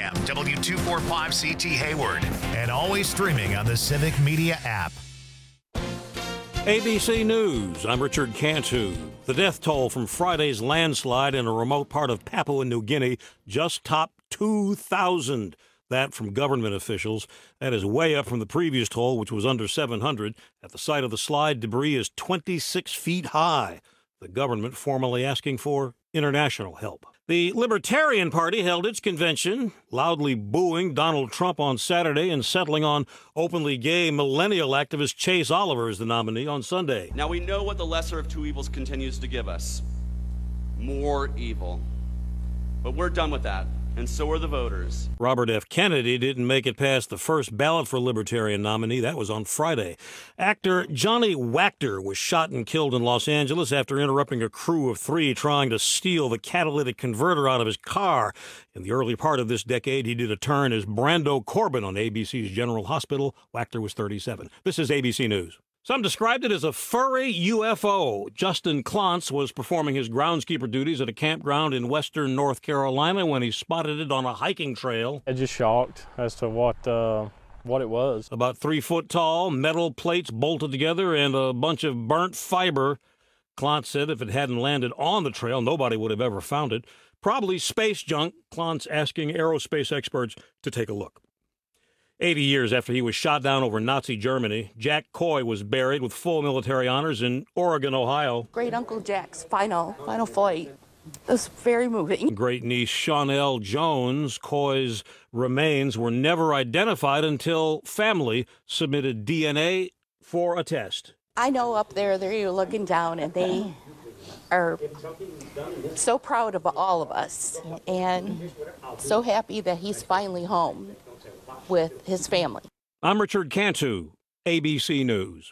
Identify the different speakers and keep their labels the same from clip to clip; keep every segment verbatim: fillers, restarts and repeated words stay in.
Speaker 1: M, W two forty-five C T Hayward, and always streaming on the Civic Media app.
Speaker 2: A B C News, I'm Richard Cantu. The death toll from Friday's landslide in a remote part of Papua New Guinea just topped two thousand. That from government officials. That is way up from the previous toll, which was under seven hundred. At the site of the slide, debris is twenty-six feet high. The government formally asking for international help. The Libertarian Party held its convention, loudly booing Donald Trump on Saturday and settling on openly gay millennial activist Chase Oliver as the nominee on Sunday.
Speaker 3: Now we know what the lesser of two evils continues to give us. More evil. But we're done with that. And so are the voters.
Speaker 2: Robert F. Kennedy didn't make it past the first ballot for Libertarian nominee. That was on Friday. Actor Johnny Wachter was shot and killed in Los Angeles after interrupting a crew of three trying to steal the catalytic converter out of his car. In the early part of this decade, he did a turn as Brando Corbin on A B C's General Hospital. Wachter was thirty-seven. This is A B C News. Some described it as a furry U F O. Justin Klontz was performing his groundskeeper duties at a campground in western North Carolina when he spotted it on a hiking trail.
Speaker 4: I was just shocked as to what uh, what it was.
Speaker 2: About three foot tall, metal plates bolted together, and a bunch of burnt fiber. Klontz said if it hadn't landed on the trail, nobody would have ever found it. Probably space junk. Klontz asking aerospace experts to take a look. Eighty years after he was shot down over Nazi Germany, Jack Coy was buried with full military honors in Oregon, Ohio.
Speaker 5: Great Uncle Jack's final, final flight. It was very moving.
Speaker 2: Great niece Shawnell Jones, Coy's remains were never identified until family submitted D N A for a test.
Speaker 5: I know up there, they're looking down, and they are so proud of all of us and so happy that he's finally home with his family.
Speaker 2: I'm Richard Cantu, A B C News.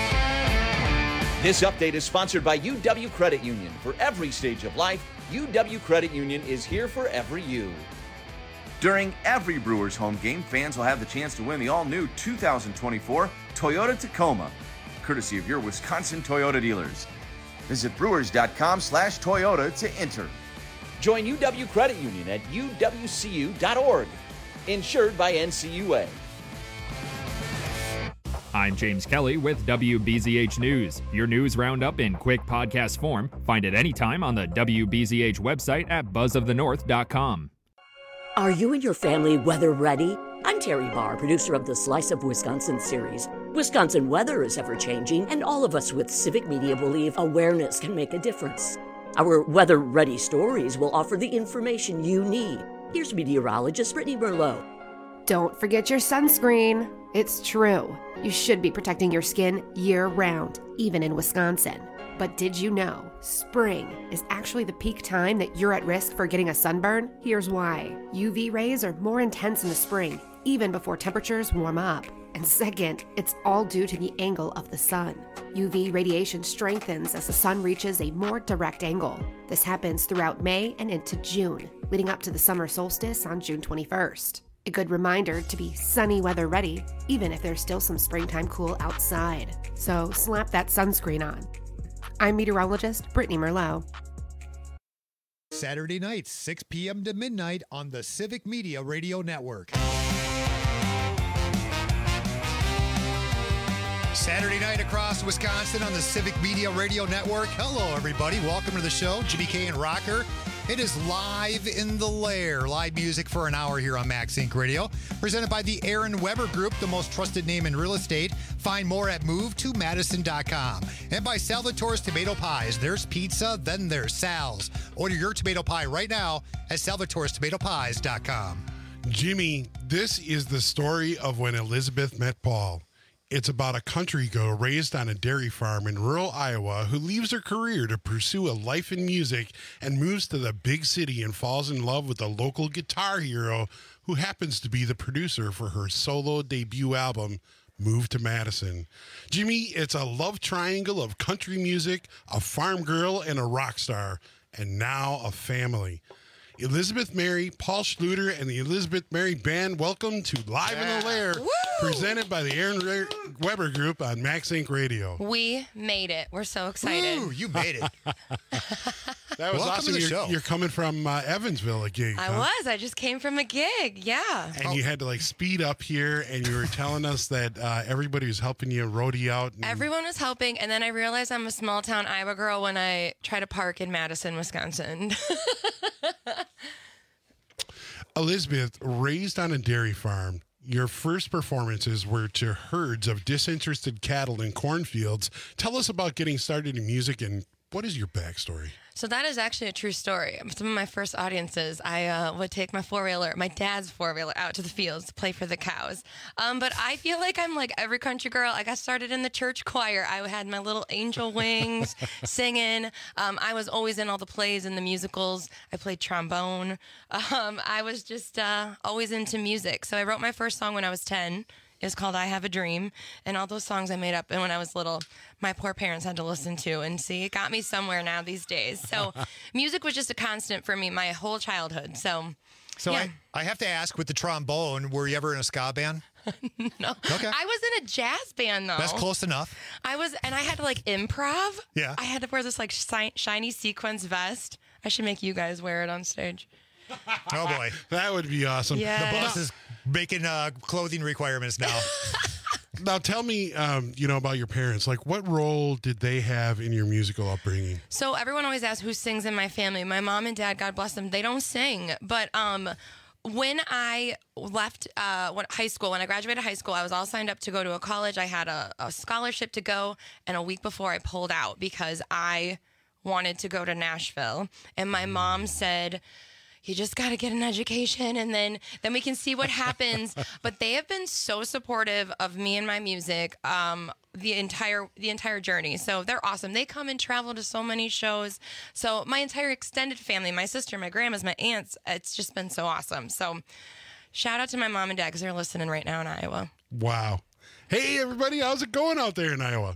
Speaker 6: This update is sponsored by U W Credit Union. For every stage of life, U W Credit Union is here for every you.
Speaker 7: During every Brewers home game, fans will have the chance to win the all-new two thousand twenty-four Toyota Tacoma, courtesy of your Wisconsin Toyota dealers. Visit brewers.com slash Toyota to enter.
Speaker 6: Join U W Credit Union at U W C U dot org. Insured by N C U A.
Speaker 8: I'm James Kelly with W B Z H News. Your news roundup in quick podcast form. Find it anytime on the W B Z H website at buzz of the north dot com.
Speaker 9: Are you and your family weather ready? I'm Terry Barr, producer of the Slice of Wisconsin series. Wisconsin weather is ever-changing, and all of us with Civic Media believe awareness can make a difference. Our weather-ready stories will offer the information you need. Here's meteorologist Brittany Merlot.
Speaker 10: Don't forget your sunscreen. It's true. You should be protecting your skin year-round, even in Wisconsin. But did you know spring is actually the peak time that you're at risk for getting a sunburn? Here's why. U V rays are more intense in the spring, even before temperatures warm up. And second, it's all due to the angle of the sun. U V radiation strengthens as the sun reaches a more direct angle. This happens throughout May and into June, leading up to the summer solstice on June twenty-first. A good reminder to be sunny weather ready, even if there's still some springtime cool outside. So slap that sunscreen on. I'm meteorologist Brittany Merlot.
Speaker 11: Saturday nights, six p.m. to midnight on the Civic Media Radio Network. Saturday night across Wisconsin on the Civic Media Radio Network. Hello, everybody. Welcome to the show. Jimmy K and Rocker. It is live in the lair. Live music for an hour here on Max Inc Radio. Presented by the Aaron Weber Group, the most trusted name in real estate. Find more at move to madison dot com. And by Salvatore's Tomato Pies. There's pizza, then there's Sal's. Order your tomato pie right now at salvatores tomato pies dot com.
Speaker 12: Jimmy, this is the story of when Elizabeth met Paul. It's about a country girl raised on a dairy farm in rural Iowa who leaves her career to pursue a life in music and moves to the big city and falls in love with a local guitar hero who happens to be the producer for her solo debut album, Move to Madison. Jimmy, it's a love triangle of country music, a farm girl, and a rock star, and now a family. Elizabeth Mary, Paul Schluter, and the Elizabeth Mary Band, welcome to Live yeah. in the Lair, Woo! Presented by the Aaron Weber Group on Max Inc Radio.
Speaker 13: We made it. We're so excited.
Speaker 11: Ooh, you made it.
Speaker 12: That was
Speaker 11: Welcome
Speaker 12: awesome.
Speaker 11: to the
Speaker 12: you're,
Speaker 11: show.
Speaker 12: you're coming from uh, Evansville, a gig.
Speaker 13: I
Speaker 12: huh?
Speaker 13: was. I just came from a gig. Yeah.
Speaker 12: And you had to like speed up here, and you were telling us that uh, everybody was helping you roadie out. And
Speaker 13: Everyone was helping, and then I realized I'm a small town Iowa girl when I try to park in Madison, Wisconsin.
Speaker 12: Elizabeth, raised on a dairy farm, your first performances were to herds of disinterested cattle in cornfields. Tell us about getting started in music, and what is your backstory?
Speaker 13: So that is actually a true story. Some of my first audiences, I uh, would take my four-wheeler, my dad's four-wheeler, out to the fields to play for the cows. Um, but I feel like I'm like every country girl. I got started in the church choir. I had my little angel wings singing. Um, I was always in all the plays and the musicals. I played trombone. Um, I was just uh, always into music. So I wrote my first song when I was ten. It's called I Have a Dream, and all those songs I made up and when I was little, my poor parents had to listen to, and see, it got me somewhere now these days. So music was just a constant for me my whole childhood. So,
Speaker 11: So
Speaker 13: yeah.
Speaker 11: I, I have to ask, with the trombone, were you ever in a ska band?
Speaker 13: No.
Speaker 11: Okay.
Speaker 13: I was in a jazz band, though.
Speaker 11: That's close enough.
Speaker 13: I was, and I had to like improv.
Speaker 11: Yeah.
Speaker 13: I had to wear this like shi- shiny sequins vest. I should make you guys wear it on stage.
Speaker 11: Oh, boy.
Speaker 12: That would be awesome.
Speaker 13: Yeah.
Speaker 11: The boss is making uh, clothing requirements now.
Speaker 12: Now, tell me, um, you know, about your parents. Like, what role did they have in your musical upbringing?
Speaker 13: So everyone always asks who sings in my family. My mom and dad, God bless them, they don't sing. But um, when I left uh, when, high school, when I graduated high school, I was all signed up to go to a college. I had a, a scholarship to go, and a week before I pulled out because I wanted to go to Nashville. And my mom said, you just got to get an education, and then then we can see what happens. But they have been so supportive of me and my music um, the entire the entire journey. So they're awesome. They come and travel to so many shows. So my entire extended family, my sister, my grandmas, my aunts, it's just been so awesome. So shout out to my mom and dad because they're listening right now in Iowa.
Speaker 12: Wow. Hey, everybody, how's it going out there in Iowa?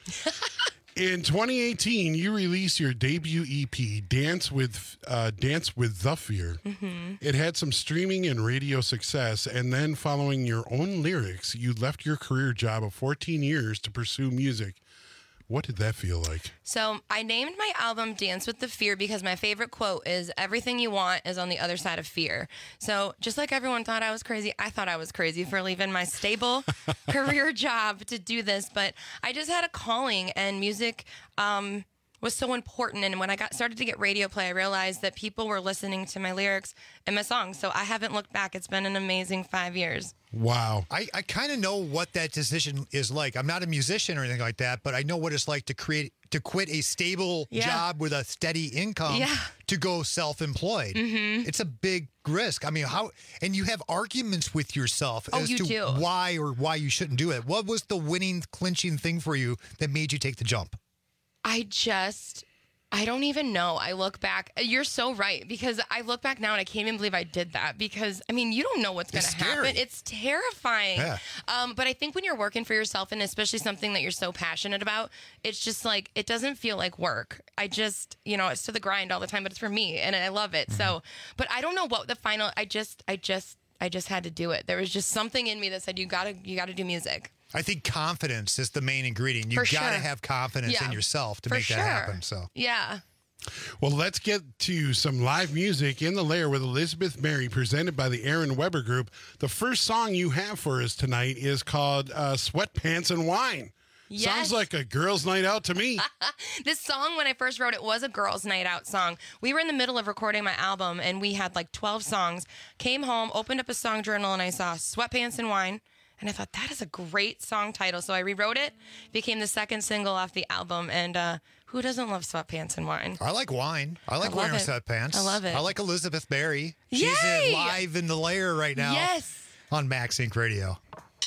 Speaker 12: In twenty eighteen, you released your debut E P, Dance with uh, Dance with the Fear.
Speaker 13: Mm-hmm.
Speaker 12: It had some streaming and radio success, and then following your own lyrics, you left your career job of fourteen years to pursue music. What did that feel like?
Speaker 13: So I named my album Dance with the Fear because my favorite quote is, everything you want is on the other side of fear. So just like everyone thought I was crazy, I thought I was crazy for leaving my stable career job to do this. But I just had a calling, and music um, was so important. And when I got started to get radio play, I realized that people were listening to my lyrics and my songs. So I haven't looked back. It's been an amazing five years.
Speaker 12: Wow.
Speaker 11: I, I kind of know what that decision is like. I'm not a musician or anything like that, but I know what it's like to create to quit a stable
Speaker 13: Yeah.
Speaker 11: job with a steady income
Speaker 13: Yeah.
Speaker 11: to go self-employed.
Speaker 13: Mhm.
Speaker 11: It's a big risk. I mean, how and you have arguments with yourself
Speaker 13: Oh,
Speaker 11: as
Speaker 13: you
Speaker 11: to
Speaker 13: do.
Speaker 11: why or why you shouldn't do it. What was the winning, clinching thing for you that made you take the jump?
Speaker 13: I just, I don't even know. I look back. You're so right, because I look back now and I can't even believe I did that, because, I mean, you don't know what's going to
Speaker 11: It's
Speaker 13: happen.
Speaker 11: scary.
Speaker 13: It's terrifying.
Speaker 11: Yeah.
Speaker 13: Um, but I think when you're working for yourself, and especially something that you're so passionate about, it's just like, it doesn't feel like work. I just, you know, it's to the grind all the time, but it's for me and I love it.
Speaker 11: Mm-hmm.
Speaker 13: So, but I don't know what the final, I just, I just, I just had to do it. There was just something in me that said, you gotta, you gotta do music.
Speaker 11: I think confidence is the main ingredient. You
Speaker 13: For
Speaker 11: got to
Speaker 13: sure.
Speaker 11: have confidence
Speaker 13: Yeah.
Speaker 11: in yourself to
Speaker 13: For
Speaker 11: make
Speaker 13: sure.
Speaker 11: that happen. So
Speaker 13: Yeah.
Speaker 12: Well, let's get to some live music in the Lair with Elizabeth Mary, presented by the Aaron Weber Group. The first song you have for us tonight is called uh, Sweatpants and Wine.
Speaker 13: Yes.
Speaker 12: Sounds like a girl's night out to me.
Speaker 13: This song, when I first wrote it, was a girls' night out song. We were in the middle of recording my album, and we had like twelve songs. Came home, opened up a song journal, and I saw Sweatpants and Wine. And I thought, that is a great song title. So I rewrote it, became the second single off the album. And uh, who doesn't love Sweatpants and Wine?
Speaker 11: I like wine. I like
Speaker 13: I love
Speaker 11: wearing
Speaker 13: it.
Speaker 11: sweatpants.
Speaker 13: I love it.
Speaker 11: I like Elizabeth Berry. She's
Speaker 13: Yay!
Speaker 11: uh, live in the Lair right now.
Speaker 13: Yes.
Speaker 11: On Max Inc Radio.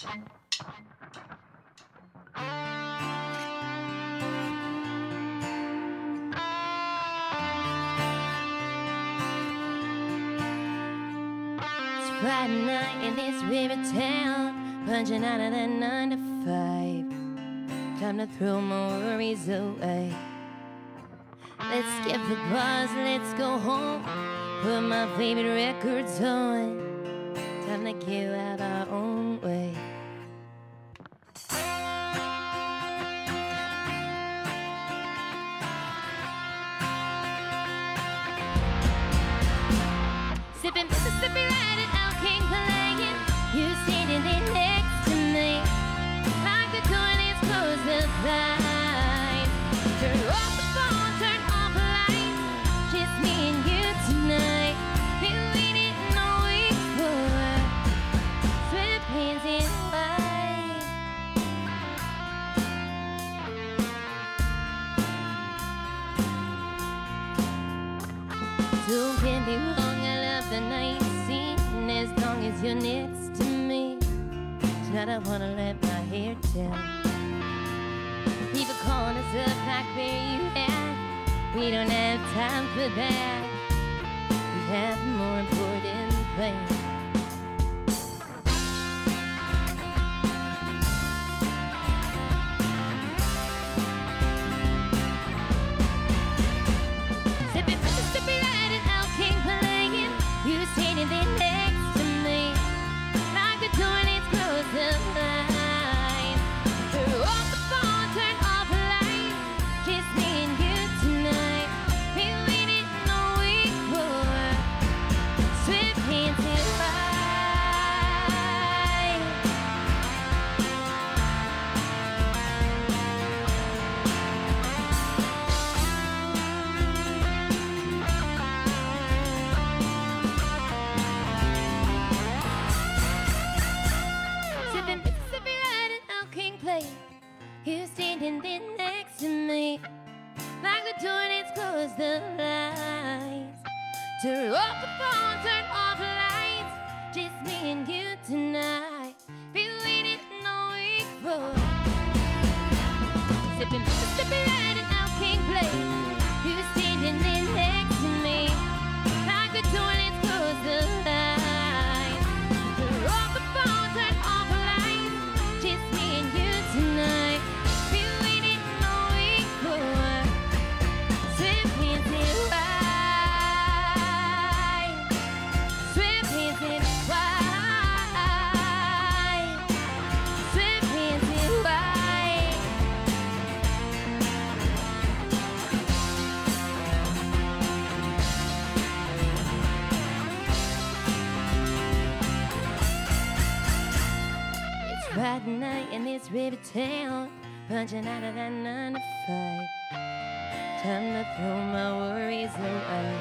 Speaker 14: It's Friday night in this river town, punching out of that nine to five. Time to throw my worries away. Let's skip the bars, let's go home. Put my favorite records on. Time to get out our own way. you're next to me. Tonight I wanna let my hair down. People calling us up like where you at. We don't have time for that. We have more important things. Sipping Mississippi right and Al King playing. You standing there next to me, like the toilets close the line. Turn off the phone, turn off the light. Just me and you tonight. We waited all week for swift hands and right. Sipping Mississippi right and Al King play. You standing there next to me, like the toilets close the lights. Turn off the phone, turn off the lights. Just me and you tonight. Be waiting all week for. Sipping Mississippi right and Al King play. You standing there next to me, like the toilets close the lights. Turn off the phone, turn off the lights. Just me and you tonight. Be waiting all week for. Swift hands and white. Swift hands and white. Swift hands and white. It's Friday night in this river town, punching out of that nine to five. Time to throw my worries away.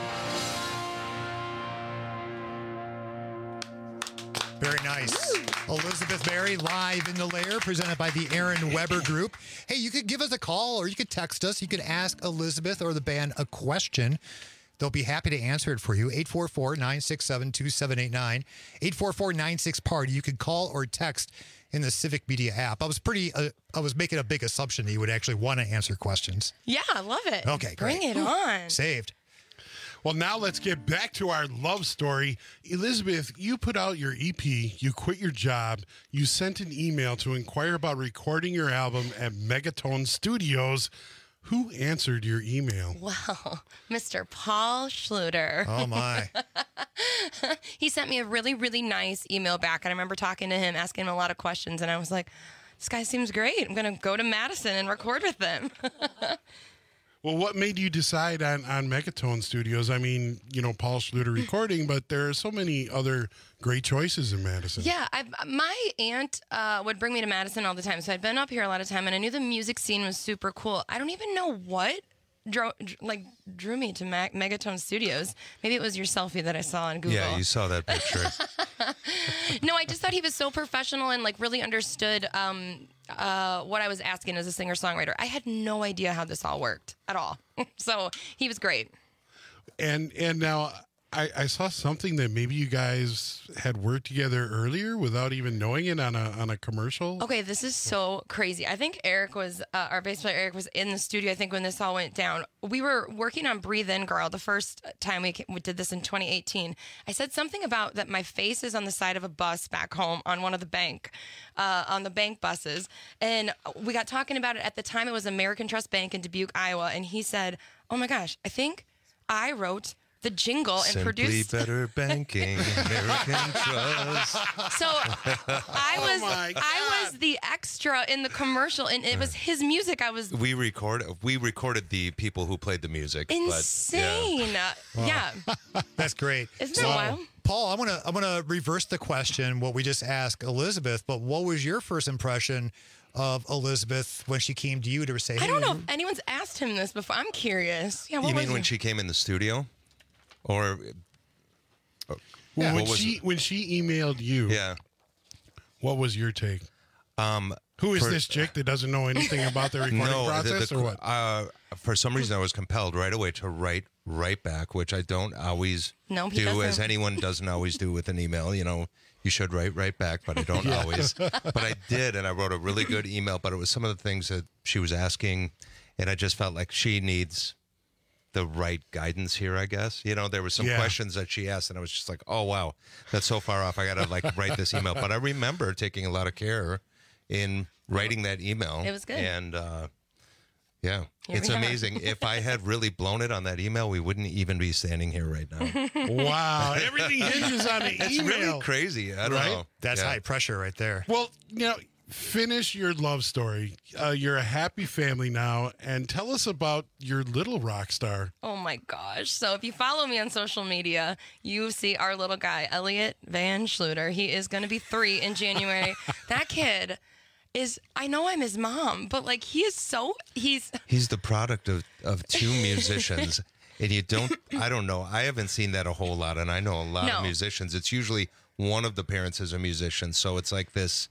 Speaker 11: Very nice. Elizabeth Berry live in the lair, presented by the Aaron Weber Group. Hey, you could give us a call or you could text us. You could ask Elizabeth or the band a question. They'll be happy to answer it for you. eight four four, nine six seven, two seven eight nine. eight four four, nine six, party. You could call or text in the Civic Media app. I was pretty, uh, I was making a big assumption that you would actually want to answer questions.
Speaker 13: Yeah, I love it.
Speaker 11: Okay, great.
Speaker 13: Bring it on.
Speaker 11: Saved.
Speaker 12: Well, now let's get back to our love story. Elizabeth, you put out your E P, you quit your job, you sent an email to inquire about recording your album at Megatone Studios. Who answered your email?
Speaker 13: Well, Mister Paul Schluter.
Speaker 11: Oh, my.
Speaker 13: He sent me a really, really nice email back. And I remember talking to him, asking him a lot of questions. And I was like, this guy seems great. I'm going to go to Madison and record with them.
Speaker 12: Well, what made you decide on, on Megatone Studios? I mean, you know, Paul Schluter recording, but there are so many other great choices in Madison.
Speaker 13: Yeah, I, my aunt uh, would bring me to Madison all the time. So I'd been up here a lot of time, and I knew the music scene was super cool. I don't even know what drew, like, drew me to Mag- Megatone Studios. Maybe it was your selfie that I saw on Google.
Speaker 15: Yeah, you saw that picture.
Speaker 13: No, I just thought he was so professional and, like, really understood um, uh, what I was asking as a singer-songwriter. I had no idea how this all worked at all. So he was great.
Speaker 12: And and now I, I saw something that maybe you guys had worked together earlier without even knowing it on a on a commercial.
Speaker 13: Okay, this is so crazy. I think Eric was, uh, our bass player Eric was in the studio, I think, when this all went down. We were working on Breathe In Girl the first time we, we did this in twenty eighteen. I said something about that my face is on the side of a bus back home on one of the bank, uh, on the bank buses. And we got talking about it. At the time, it was American Trust Bank in Dubuque, Iowa. And he said, oh my gosh, I think I wrote the jingle and
Speaker 15: Simply
Speaker 13: produced
Speaker 15: Better Banking, American Trust.
Speaker 13: So I was
Speaker 12: my
Speaker 13: I was the extra in the commercial, and it was his music. I was
Speaker 15: We record. We recorded the people who played the music.
Speaker 13: insane.
Speaker 15: But,
Speaker 13: yeah.
Speaker 11: yeah. That's great.
Speaker 13: Isn't that wild?
Speaker 11: Paul, I want to I want to reverse the question, what we just asked Elizabeth, but what was your first impression of Elizabeth when she came to you to say, hey,
Speaker 13: I don't know if anyone's asked him this before. I'm curious. Yeah, what
Speaker 15: you
Speaker 13: was
Speaker 15: mean when
Speaker 13: it?
Speaker 15: she came in the studio, or
Speaker 12: Well,
Speaker 15: yeah.
Speaker 12: when
Speaker 15: what was
Speaker 12: she when she emailed you,
Speaker 15: yeah,
Speaker 12: what was your take?
Speaker 15: Um,
Speaker 12: Who is
Speaker 15: for-
Speaker 12: this chick that doesn't know anything about the recording
Speaker 15: no,
Speaker 12: process,
Speaker 15: the, the,
Speaker 12: or what?
Speaker 15: Uh, for some reason, I was compelled right away to write right back, which I don't always
Speaker 13: No, he
Speaker 15: do,
Speaker 13: doesn't.
Speaker 15: as anyone doesn't always do with an email. You know, you should write right back, but I don't
Speaker 12: Yeah.
Speaker 15: always. But I did, and I wrote a really good email, but it was some of the things that she was asking, and I just felt like she needs the right guidance here, I guess. You know, there were some
Speaker 12: Yeah.
Speaker 15: questions that she asked, and I was just like, oh, wow, that's so far off. I got to, like, write this email. But I remember taking a lot of care in writing that email.
Speaker 13: It was good.
Speaker 15: And, uh, yeah,
Speaker 13: Here
Speaker 15: it's
Speaker 13: we are.
Speaker 15: amazing. If I had really blown it on that email, we wouldn't even be standing here right now.
Speaker 12: Wow, everything hinges on the
Speaker 15: It's
Speaker 12: email.
Speaker 15: really crazy. I don't
Speaker 12: Right?
Speaker 15: know.
Speaker 11: That's
Speaker 15: Yeah.
Speaker 11: high pressure right there.
Speaker 12: Well, you know, finish your love story. Uh, you're a happy family now, and tell us about your little rock star.
Speaker 13: Oh my gosh. So if you follow me on social media, you see our little guy, Elliot Van Schluter. He is going to be three in January. That kid is, I know I'm his mom, but like he is so, he's,
Speaker 15: He's the product of, of two musicians. And you don't, I don't know. I haven't seen that a whole lot. And I know a lot
Speaker 13: No.
Speaker 15: of musicians. It's usually one of the parents is a musician. So it's like this,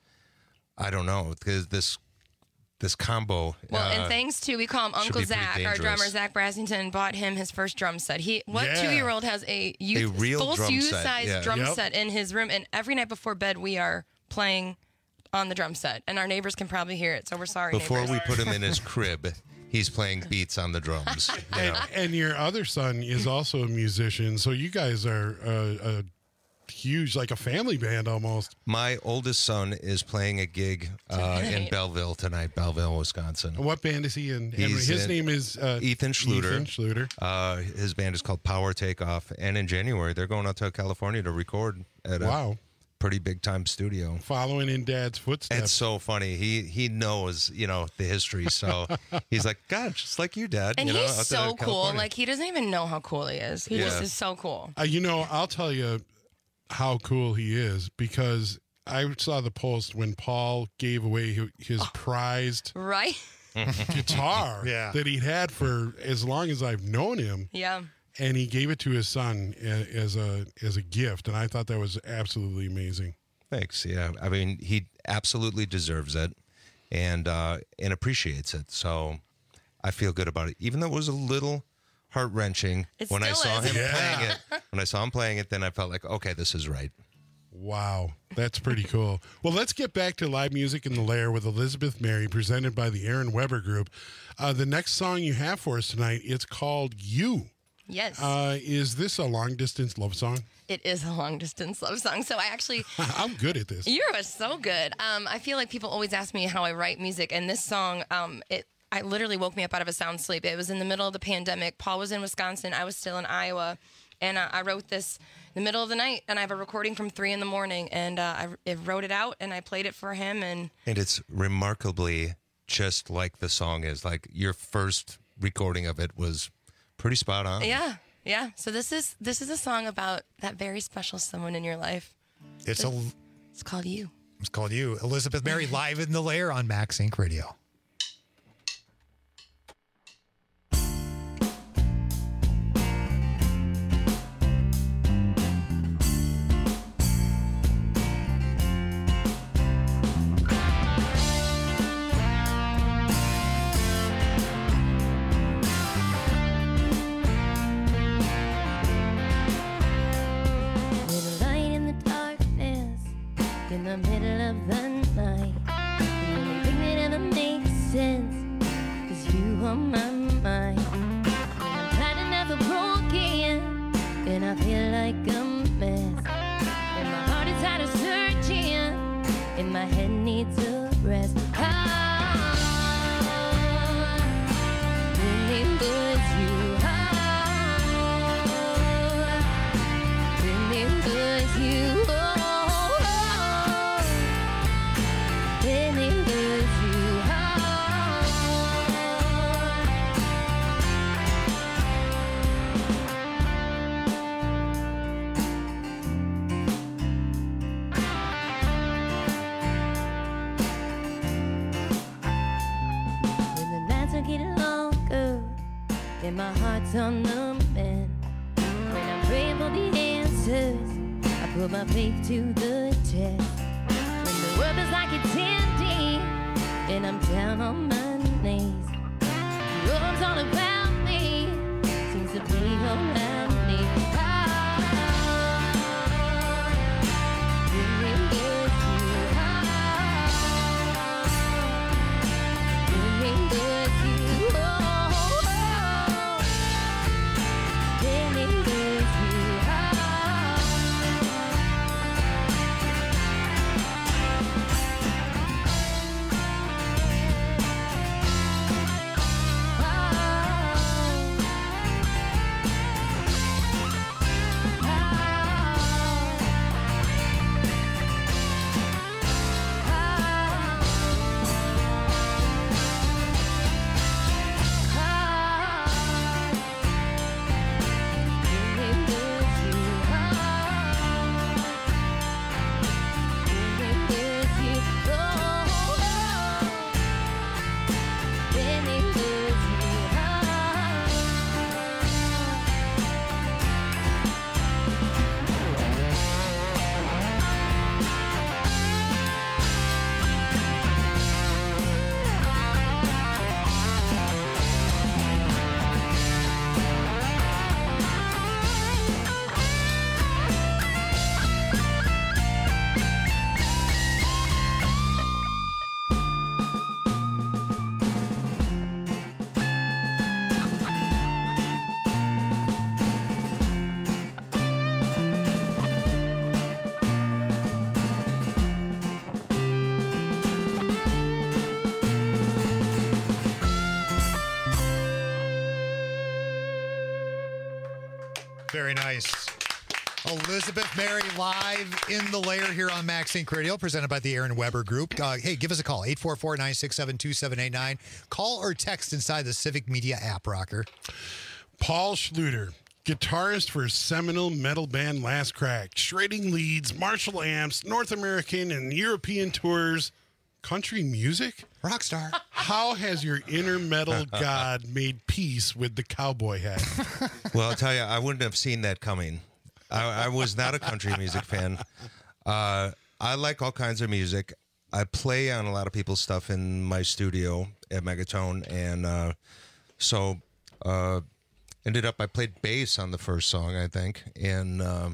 Speaker 15: I don't know, this, this, this combo.
Speaker 13: well,
Speaker 15: uh,
Speaker 13: and thanks to, we call him
Speaker 15: should
Speaker 13: Uncle
Speaker 15: be pretty
Speaker 13: Zach, our
Speaker 15: dangerous.
Speaker 13: drummer, Zach Brassington, bought him his first drum set. He, what
Speaker 15: Yeah.
Speaker 13: two-year-old has a youth,
Speaker 15: A real
Speaker 13: full
Speaker 15: drum
Speaker 13: youth
Speaker 15: set,
Speaker 13: size
Speaker 15: yeah.
Speaker 13: drum
Speaker 15: Yep.
Speaker 13: set in his room. And every night before bed, we are playing on the drum set. And our neighbors can probably hear it. So we're sorry,
Speaker 15: Before
Speaker 13: neighbors.
Speaker 15: we put him in his crib, he's playing beats on the drums. You know?
Speaker 12: And, and your other son is also a musician, so you guys are uh, a huge, like a family band almost.
Speaker 15: My oldest son is playing a gig uh, in
Speaker 12: Tonight.
Speaker 15: Belleville tonight, Belleville, Wisconsin.
Speaker 12: What band is he in? And
Speaker 15: He's
Speaker 12: his
Speaker 15: in-
Speaker 12: name is uh,
Speaker 15: Ethan Schluter.
Speaker 12: Ethan Schluter.
Speaker 15: Uh, his band is called Power Takeoff, and in January they're going out to California to record at a
Speaker 12: Wow.
Speaker 15: pretty big time studio.
Speaker 12: Following in Dad's footsteps.
Speaker 15: It's so funny. He he knows you know the history, so he's like, God, just like you, Dad.
Speaker 13: And
Speaker 15: you know,
Speaker 13: he's
Speaker 15: out to
Speaker 13: so cool.
Speaker 15: California."
Speaker 13: Like, he doesn't even know how cool he is. He just
Speaker 15: Yeah.
Speaker 13: is so cool.
Speaker 12: Uh, you know, I'll tell you how cool he is because I saw the post when Paul gave away hi- his
Speaker 13: Oh.
Speaker 12: prized
Speaker 13: Right?
Speaker 12: guitar
Speaker 11: Yeah.
Speaker 12: that he'd had for as long as I've known him.
Speaker 13: Yeah.
Speaker 12: And he gave it to his son a- as a as a gift, and I thought that was absolutely amazing.
Speaker 15: Thanks. Yeah, I mean, he absolutely deserves it, and uh, and appreciates it. So I feel good about it, even though it was a little heart wrenching
Speaker 13: It
Speaker 15: when I
Speaker 13: still
Speaker 15: saw
Speaker 13: is.
Speaker 15: him
Speaker 12: Yeah.
Speaker 15: playing it. When I saw him playing it, then I felt like, okay, this is right.
Speaker 12: Wow, that's pretty cool. Well, let's get back to live music in the Lair with Elizabeth Mary, presented by the Aaron Weber Group. Uh, the next song you have for us tonight, it's called "You."
Speaker 13: Yes.
Speaker 12: Uh, is this a long distance love song?
Speaker 13: It is a long distance love song. So I actually,
Speaker 12: I'm good at this.
Speaker 13: you are so good. Um, I feel like people always ask me how I write music, and this song, um, it, I literally woke me up out of a sound sleep. It was in the middle of the pandemic. Paul was in Wisconsin. I was still in Iowa. And uh, I wrote this in the middle of the night, and I have a recording from three in the morning. And uh, I, I wrote it out, and I played it for him. And
Speaker 15: And it's remarkably just like the song is. Like your first recording of it was pretty spot on.
Speaker 13: yeah, yeah. So this is this is a song about that very special someone in your life.
Speaker 11: It's a.
Speaker 13: It's called You.
Speaker 11: It's called You. Elizabeth Mary live in the Lair on Max Inc Radio.
Speaker 14: Little light in the darkness, in the middle of the night. The only thing that ever makes sense is you on my mind. When I'm tired and never broken, and I feel like a mess, and my heart is tired of searching, and my head needs a rest. Ah, really was you. When it was you, oh, when it was you, when the nights are getting longer and my heart's on the mend. When I'm praying for the answers, I put my faith to the test. When the world is like it's empty, and I'm down on my knees, your arms all about me, seems to be around me.
Speaker 11: Very nice. Elizabeth Mary live in the lair here on Max Inc Radio, presented by the Aaron Weber Group. Uh, hey, give us a call, eight four four, nine six seven, two seven eight nine. Call or text inside the Civic Media app, Rocker.
Speaker 12: Paul Schluter, guitarist for seminal metal band Last Crack, shredding leads, Marshall amps, North American and European tours, country music?
Speaker 11: Rockstar.
Speaker 12: How has your inner metal god made peace with the cowboy hat?
Speaker 15: Well, I'll tell you, I wouldn't have seen that coming. I, I was not a country music fan. Uh, I like all kinds of music. I play on a lot of people's stuff in my studio at Megatone, and uh, so uh, ended up I played bass on the first song, I think, and uh,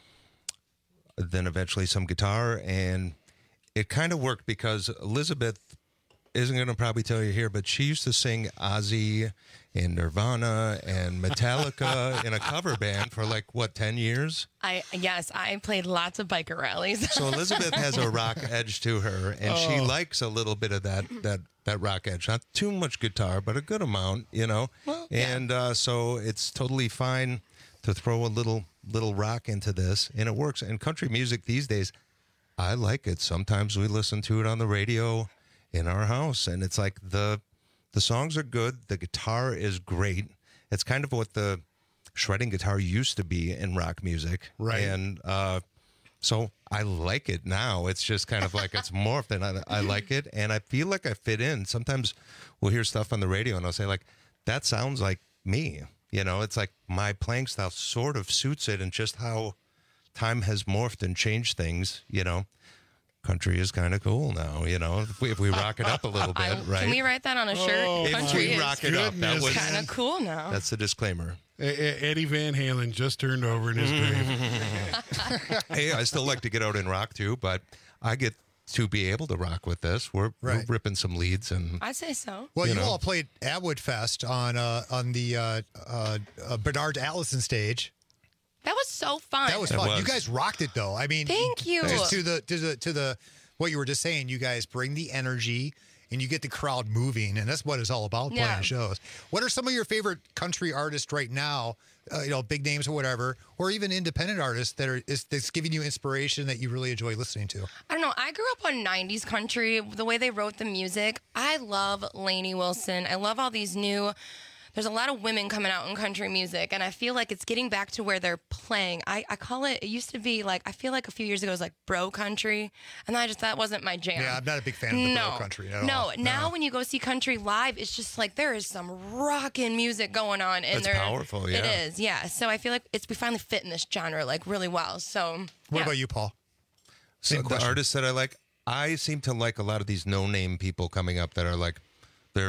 Speaker 15: then eventually some guitar, and it kind of worked because Elizabeth isn't going to probably tell you here, but she used to sing Ozzy and Nirvana and Metallica in a cover band for like, what, ten years?
Speaker 13: I yes, I played lots of biker rallies.
Speaker 15: So Elizabeth has a rock edge to her, and she
Speaker 13: Oh.
Speaker 15: likes a little bit of that that that rock edge. Not too much guitar, but a good amount, you know.
Speaker 13: Well,
Speaker 15: and uh, so it's totally fine to throw a little little rock into this, and it works. And country music these days, I like it. Sometimes we listen to it on the radio in our house, and it's like the the songs are good, the guitar is great. It's kind of what the shredding guitar used to be in rock music,
Speaker 12: Right.
Speaker 15: And uh, so I like it now. It's just kind of like it's morphed, and I, I like it, and I feel like I fit in. Sometimes we'll hear stuff on the radio, and I'll say like, "That sounds like me." You know, it's like my playing style sort of suits it, and just how time has morphed and changed things. You know. Country is kind of cool now, you know, if we, if we rock it up a little bit,
Speaker 13: I-
Speaker 15: right?
Speaker 13: Can we write that on a shirt?
Speaker 12: Oh,
Speaker 15: if
Speaker 13: Country
Speaker 15: we
Speaker 13: is
Speaker 15: rock it up, that was
Speaker 13: kind of cool now.
Speaker 15: That's the disclaimer.
Speaker 12: E- E- Eddie Van Halen just turned over in his grave.
Speaker 15: Hey, I still like to get out and rock too, but I get to be able to rock with this. We're, we're
Speaker 11: Right.
Speaker 15: ripping some leads, and
Speaker 13: I say so.
Speaker 11: Well, you,
Speaker 15: You know.
Speaker 11: all played Atwood Fest on uh, on the uh, uh, uh, Bernard Allison stage.
Speaker 13: That was so fun.
Speaker 11: That was
Speaker 15: It
Speaker 11: fun.
Speaker 15: was.
Speaker 11: You guys rocked it, though. I mean,
Speaker 13: Thank you.
Speaker 11: Just to the to the to the what you were just saying. You guys bring the energy, and you get the crowd moving, and that's what it's all about. Playing
Speaker 13: Yeah.
Speaker 11: shows. What are some of your favorite country artists right now? Uh, you know, big names or whatever, or even independent artists that are is that's giving you inspiration that you really enjoy listening to.
Speaker 13: I don't know. I grew up on nineties country, the way they wrote the music. I love Lainey Wilson. I love all these new. There's a lot of women coming out in country music, and I feel like it's getting back to where they're playing. I, I call it, it used to be like, I feel like a few years ago it was like bro country, and I just, that wasn't my jam.
Speaker 11: Yeah, I'm not a big fan of the
Speaker 13: no,
Speaker 11: bro country at
Speaker 13: no,
Speaker 11: all.
Speaker 13: now when you go see country live, it's just like there is some rockin' music going on. And
Speaker 15: That's
Speaker 13: they're-
Speaker 15: powerful, yeah.
Speaker 13: It is, yeah. So I feel like it's we finally fit in this genre like really well. So
Speaker 11: What
Speaker 13: yeah.
Speaker 11: about you, Paul?
Speaker 15: So
Speaker 11: Same
Speaker 15: the
Speaker 11: question.
Speaker 15: artists that I like, I seem to like a lot of these no-name people coming up that are like, they're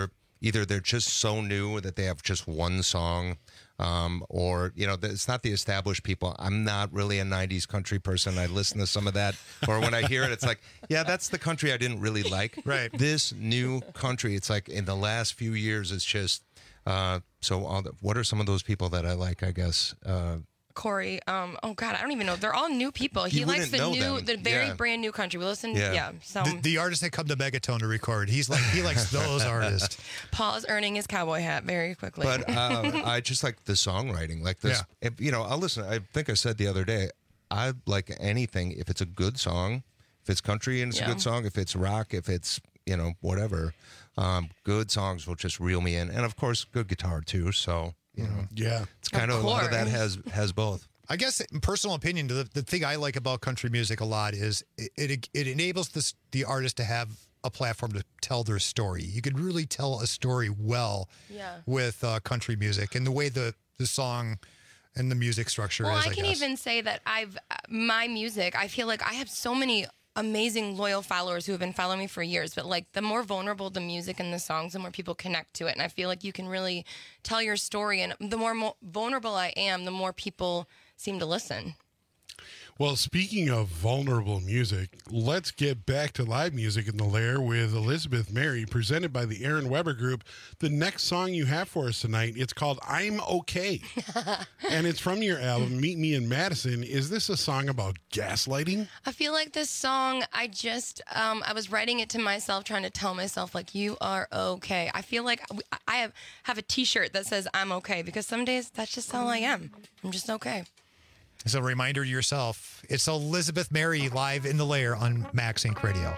Speaker 15: either they're just so new that they have just one song, um, or, you know, it's not the established people. I'm not really a nineties country person. I listen to some of that, or when I hear it, it's like, yeah, that's the country I didn't really like.
Speaker 11: Right.
Speaker 15: This new country, it's like in the last few years, it's just, uh, so all the, what are some of those people that I like, I guess? Uh,
Speaker 13: Corey, um, oh God, I don't even know. They're all new people. He
Speaker 15: You
Speaker 13: likes the
Speaker 15: wouldn't know
Speaker 13: new,
Speaker 15: them.
Speaker 13: the very
Speaker 15: Yeah.
Speaker 13: brand new country. We listen,
Speaker 15: Yeah.
Speaker 13: yeah. so
Speaker 11: The, the artists that come to Megatone to record, he's like he likes those artists.
Speaker 13: Paul is earning his cowboy hat very quickly.
Speaker 15: But uh, I just like the songwriting, like this. If, you know, I'll listen. I think I said the other day, I like anything if it's a good song, if it's country and it's
Speaker 13: Yeah.
Speaker 15: a good song, if it's rock, if it's, you know, whatever. Um, good songs will just reel me in, and of course, good guitar too. So you know,
Speaker 12: yeah,
Speaker 15: it's kind of,
Speaker 11: Of
Speaker 15: a lot of that
Speaker 11: course.
Speaker 15: has has both.
Speaker 11: I guess, in personal opinion, the, the thing I like about country music a lot is it it, it enables this, the artist to have a platform to tell their story. You could really tell a story well
Speaker 13: Yeah.
Speaker 11: with uh, country music and the way the, the song and the music structure
Speaker 13: well,
Speaker 11: is,
Speaker 13: I
Speaker 11: I
Speaker 13: can
Speaker 11: guess.
Speaker 13: even say that I've my music. I feel like I have so many amazing loyal followers who have been following me for years. But like the more vulnerable the music and the songs, the more people connect to it. And I feel like you can really tell your story. And the more mo- vulnerable I am, the more people seem to listen.
Speaker 12: Well, speaking of vulnerable music, let's get back to live music in the Lair with Elizabeth Mary, presented by the Aaron Weber Group. The next song you have for us tonight, it's called I'm Okay. And it's from your album, Meet Me in Madison. Is this a song about gaslighting?
Speaker 13: I feel like this song, I just, um, I was writing it to myself, trying to tell myself, like, you are okay. I feel like I have, have a t-shirt that says I'm okay, because some days that's just how I am. I'm just okay.
Speaker 11: As a reminder to yourself, it's Elizabeth Mary live in the Lair on Max Inc Radio.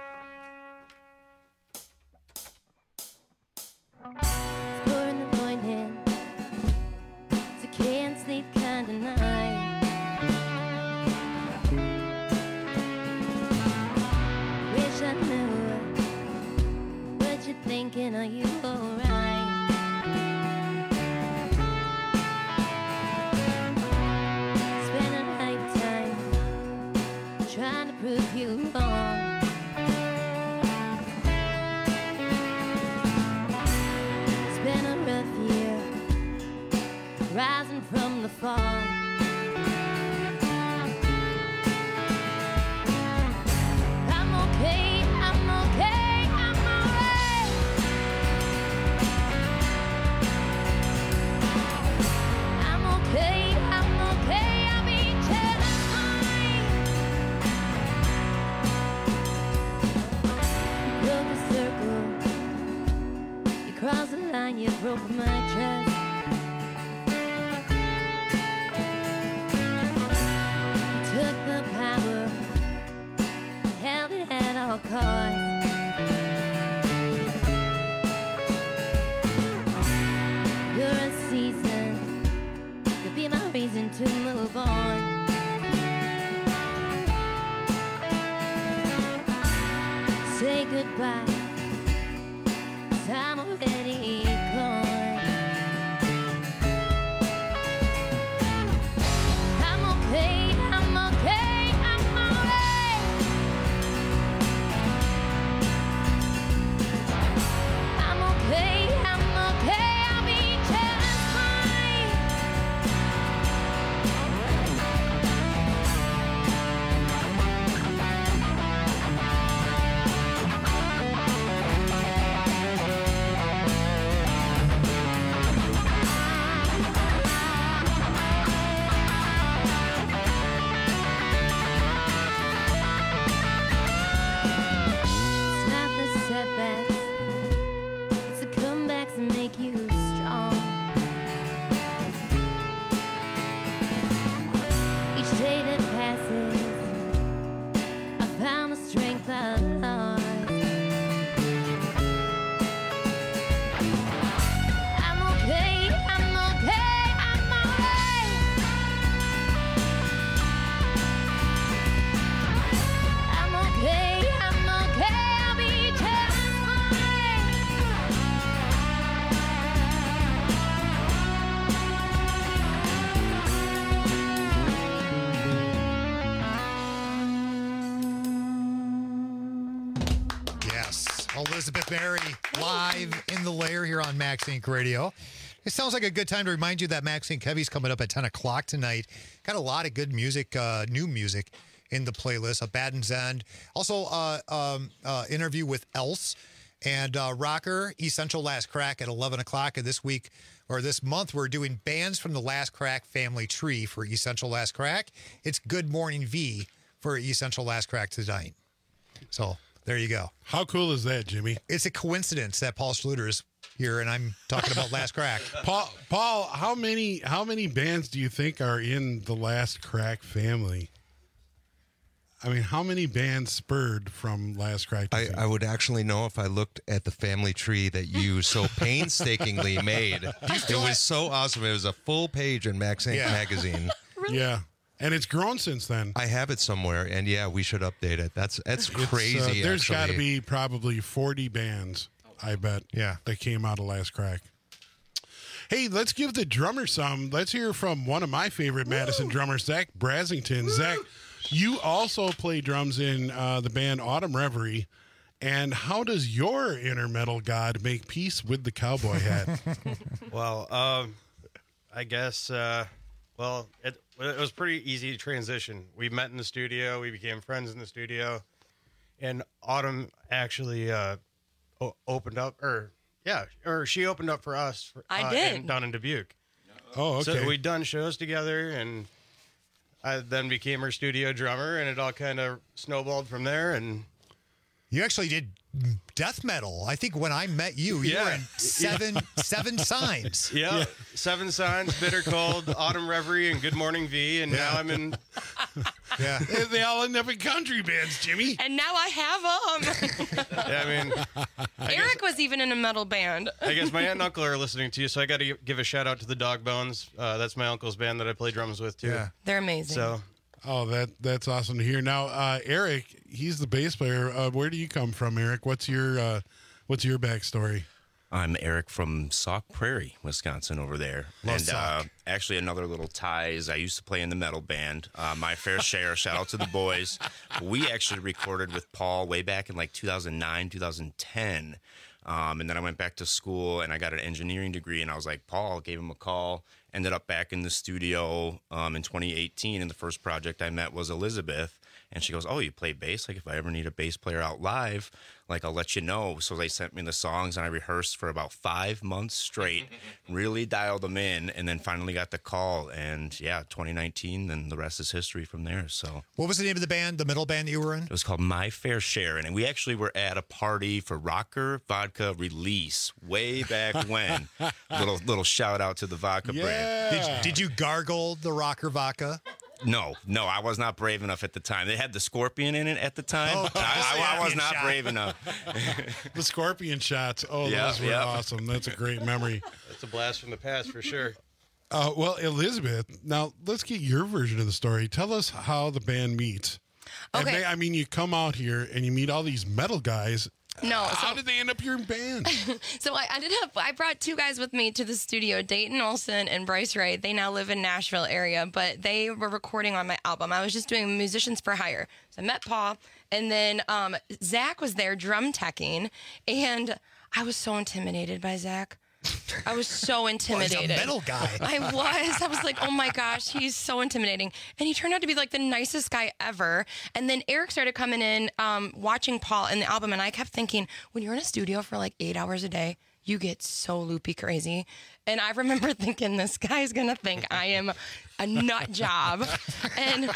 Speaker 14: Four in the morning, it's a can't sleep kind of night. Wish I knew what you're thinking. Are you alright? Spend a lifetime trying to prove you wrong. It's been a rough year, rising from the fall. I'm okay, I'm okay, I'm alright. I'm okay, I'm okay, I'll be just fine. You broke the circle, you crossed the line, you broke my trust. You took the power, held it at all costs. You're a season, could be my reason to move on. Say goodbye, 'cause I'm already gone. I'm okay, I'm okay, I'm alright. I'm okay, I'm okay, I'll be just fine.
Speaker 11: Elizabeth Berry live in the lair here on Max Inc Radio. It sounds like a good time to remind you that Max Inc Heavy's coming up at ten o'clock tonight. Got a lot of good music, uh, new music in the playlist. A Baden's End. Also, uh, um, uh, interview with Else and uh, Rocker, Essential Last Crack at eleven o'clock. And this week, or this month, we're doing bands from the Last Crack family tree for Essential Last Crack. It's Good Morning V for Essential Last Crack tonight. So there you go.
Speaker 12: How cool is that, Jimmy?
Speaker 11: It's a coincidence that Paul Schluter's here and I'm talking about Last Crack.
Speaker 12: Paul, Paul, how many how many bands do you think are in the Last Crack family? I mean, how many bands spurred from Last Crack?
Speaker 15: I, I would actually know if I looked at the family tree that you so painstakingly made. It was so awesome. It was a full page in Max Inc
Speaker 12: Yeah.
Speaker 15: magazine.
Speaker 12: Really? Yeah. And it's grown since then.
Speaker 15: I have it somewhere, and yeah, we should update it. That's that's
Speaker 12: It's, uh,
Speaker 15: crazy.
Speaker 12: there's
Speaker 15: actually.
Speaker 12: got to be probably forty bands, I bet,
Speaker 11: yeah,
Speaker 12: that came out of Last Crack. Hey, let's give the drummer some. Let's hear from one of my favorite Madison drummers, Zach Brasington. Zach, you also play drums in uh, the band Autumn Reverie. And how does your inner metal god make peace with the cowboy hat?
Speaker 16: Well, um, I guess, uh, well, it, it was pretty easy to transition. We met in the studio. We became friends in the studio. And Autumn actually uh, o- opened up, or yeah, or she opened up for us. For,
Speaker 13: I
Speaker 16: uh,
Speaker 13: did.
Speaker 16: in- down in Dubuque.
Speaker 12: Oh, okay.
Speaker 16: So we'd done shows together, and I then became her studio drummer, and it all kind of snowballed from there. And
Speaker 11: You actually did death metal. I think when I met you, you
Speaker 16: Yeah.
Speaker 11: were in seven seven signs.
Speaker 16: Yeah. Seven Signs, Bitter Cold, Autumn Reverie, and Good Morning V, and now I'm in.
Speaker 11: Yeah,
Speaker 12: they all end up in country bands, Jimmy.
Speaker 13: And now I have them.
Speaker 16: Yeah, I mean, I
Speaker 13: Eric was even in a metal band.
Speaker 16: I guess my aunt and uncle are listening to you, so I got to give a shout out to the Dog Bones. Uh, that's my uncle's band that I play drums with too.
Speaker 12: Yeah.
Speaker 13: They're amazing.
Speaker 16: So,
Speaker 12: oh, that that's awesome to hear. Now, uh, Eric, he's the bass player. Uh, where do you come from, Eric? What's your uh, what's your backstory?
Speaker 17: I'm Eric from Sauk Prairie, Wisconsin, over there.
Speaker 12: Love
Speaker 17: and uh, actually, another little tie is I used to play in the metal band, uh, My Fair Share. Shout out to the boys. We actually recorded with Paul way back in like two thousand nine, two thousand ten. Um, and then I went back to school and I got an engineering degree. And I was like, Paul, gave him a call. Ended up back in the studio um, in twenty eighteen. And the first project I met was Elizabeth. And she goes, oh, you play bass? Like, if I ever need a bass player out live, like, I'll let you know. So they sent me the songs, and I rehearsed for about five months straight, really dialed them in, and then finally got the call. And, yeah, twenty nineteen, then the rest is history from there. So
Speaker 11: What was the name of the band, the metal band that you were in?
Speaker 17: it was called My Fair Share. And we actually were at a party for Rocker Vodka Release way back when. little little shout out to the vodka brand.
Speaker 11: Did, did you gargle the Rocker vodka?
Speaker 17: No, no, I was not brave enough at the time. They had the scorpion in it at the time.
Speaker 11: Oh,
Speaker 17: I, I, I was
Speaker 11: scorpion
Speaker 17: not
Speaker 11: shot.
Speaker 17: brave enough.
Speaker 12: The scorpion shots. Oh,
Speaker 17: Yeah,
Speaker 12: those were
Speaker 17: yeah.
Speaker 12: awesome. That's a great memory.
Speaker 16: That's a blast from the past for sure.
Speaker 12: Uh, well, Elizabeth, now let's get your version of the story. Tell us how the band meets. And
Speaker 13: Okay.
Speaker 12: they, I mean, you come out here and you meet all these metal guys.
Speaker 13: No,
Speaker 12: How
Speaker 13: so-
Speaker 12: did they end up here in band?
Speaker 13: So I ended up, I brought two guys with me to the studio, Dayton Olson and Bryce Ray. They now live in Nashville area, but they were recording on my album. I was just doing musicians for hire. So I met Paul, and then um, Zach was there drum teching, and I was so intimidated by Zach. I was so intimidated.
Speaker 11: metal guy.
Speaker 13: I was. I was like, oh my gosh, he's so intimidating. And he turned out to be like the nicest guy ever. And then Eric started coming in, um, watching Paul in the album. And I kept thinking, when you're in a studio for like eight hours a day, you get so loopy crazy. And I remember thinking, this guy's going to think I am a nut job. And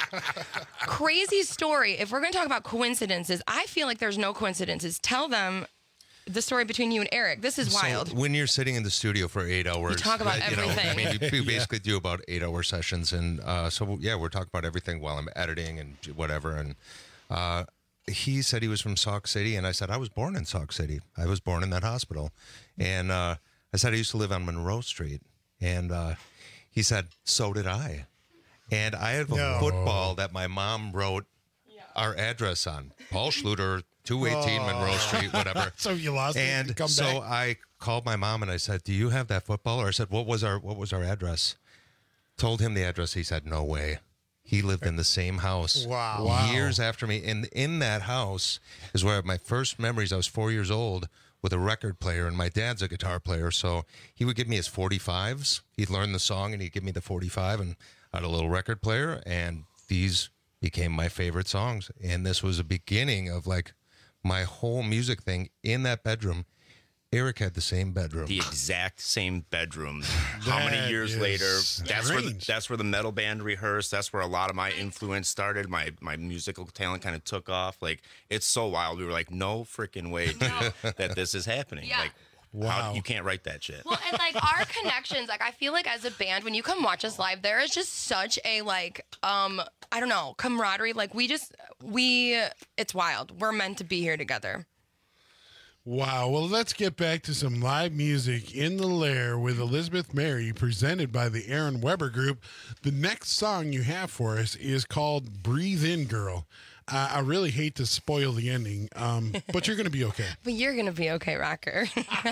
Speaker 13: crazy story. If we're going to talk about coincidences, I feel like there's no coincidences. Tell them the story between you and Eric. This is wild.
Speaker 15: So when you're sitting in the studio for eight hours,
Speaker 13: talk about
Speaker 15: you know, I
Speaker 13: everything.
Speaker 15: mean, we
Speaker 12: Yeah.
Speaker 15: basically do about eight-hour sessions, and uh, so yeah, we're talking about everything while I'm editing and whatever. And uh, he said he was from Sauk City, and I said I was born in Sauk City. I was born in that hospital, and uh, I said I used to live on Monroe Street, and uh, he said so did I. And I have a
Speaker 11: No.
Speaker 15: football that my mom wrote our address on, Paul Schluter, two eighteen Monroe Street, whatever.
Speaker 12: So you lost it
Speaker 15: And
Speaker 12: and come
Speaker 15: so
Speaker 12: back?
Speaker 15: I called my mom and I said, "Do you have that football?" Or I said, "What was our what was our address?" Told him the address. He said, "No way." he lived in the same house.
Speaker 11: Wow.
Speaker 12: Wow.
Speaker 15: Years after me. And in that house is where my first memories, I was four years old with a record player, and my dad's a guitar player. So he would give me his forty-fives. He'd learn the song, and he'd give me the forty-five, and I had a little record player, and these became my favorite songs. And this was a beginning of like my whole music thing in that bedroom. Eric had the same bedroom.
Speaker 17: The exact same bedroom. How many years later? That's where the, that's where the metal band rehearsed. That's where a lot of my influence started. My my musical talent kind of took off. Like, it's so wild. We were like, no freaking way, dude, that this is happening.
Speaker 13: Yeah.
Speaker 17: Like,
Speaker 12: Wow.
Speaker 17: how, you can't write that shit.
Speaker 13: Well, and like our connections, like I feel like as a band, when you come watch us live, there is just such a like, um, I don't know, camaraderie. Like we just, we, it's wild. We're meant to be here together.
Speaker 12: Wow. Well, let's get back to some live music in the Lair with Elizabeth Mary, presented by the Aaron Weber Group. The next song you have for us is called Breathe In, Girl. Uh, I really hate to spoil the ending, um, but you're going to be okay.
Speaker 13: But you're going to be okay, Rocker.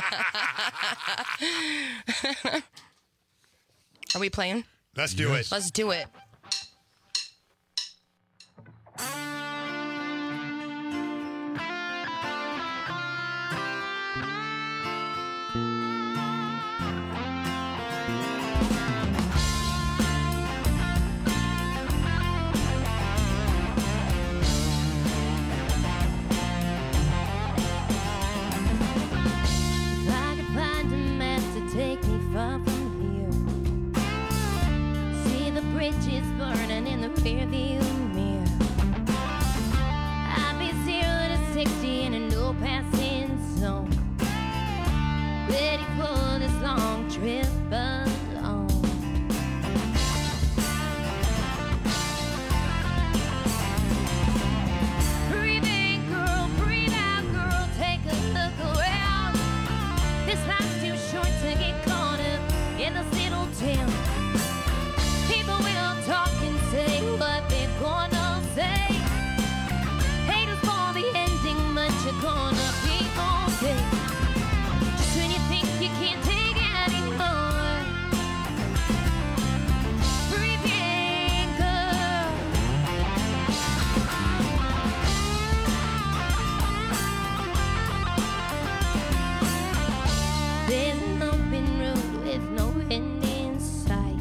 Speaker 13: Are we playing?
Speaker 11: Let's do
Speaker 12: Yes.
Speaker 11: it.
Speaker 13: Let's do it.
Speaker 14: If I could find a map to take me far from here, see the bridges burning in the rearview mirror, I'd be zero to sixty in a no passing zone, ready for this long trip alone. Breathe in, girl, breathe out, girl, take a look around. This life's too short to get caught up in this little town. People will talk and say what they're gonna say. Haters for the ending, but you're gonna be okay. Just when you think you can't take anymore, breathe in, girl. There's an open road with no end in sight.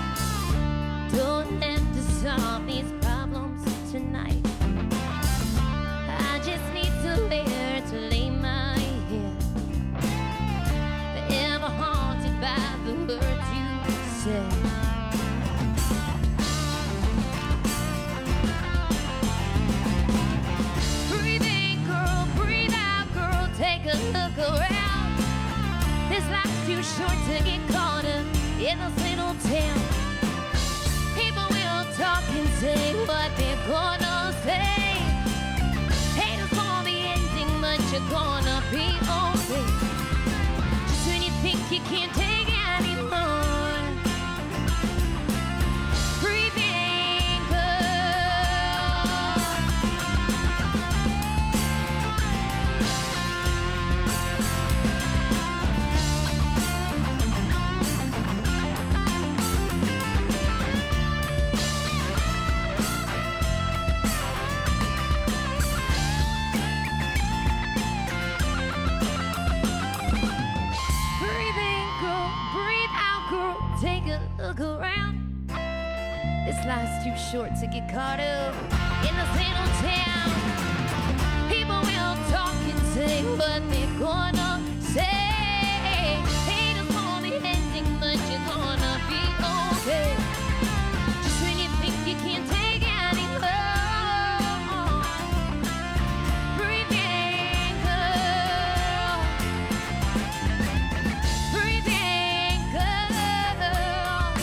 Speaker 14: Don't have to solve these problems tonight. I just need somewhere to lay my head, forever haunted by the words you said. Breathe in, girl, breathe out, girl, take a look around. This life's too short to get caught up in this little town. People will talk and say what they're gonna say. Haters for the ending, but you're gonna be okay. Just when you think you can't take anymore, breathe in, girl. Breathe in, girl, breathe out, girl, take a look around. This life's too short to get caught up in this little town. People will talk and say what they're gonna say. Haters for the ending, but you're gonna be okay. Just when you think you can't take anymore, breathe in, girl. Breathe in, girl.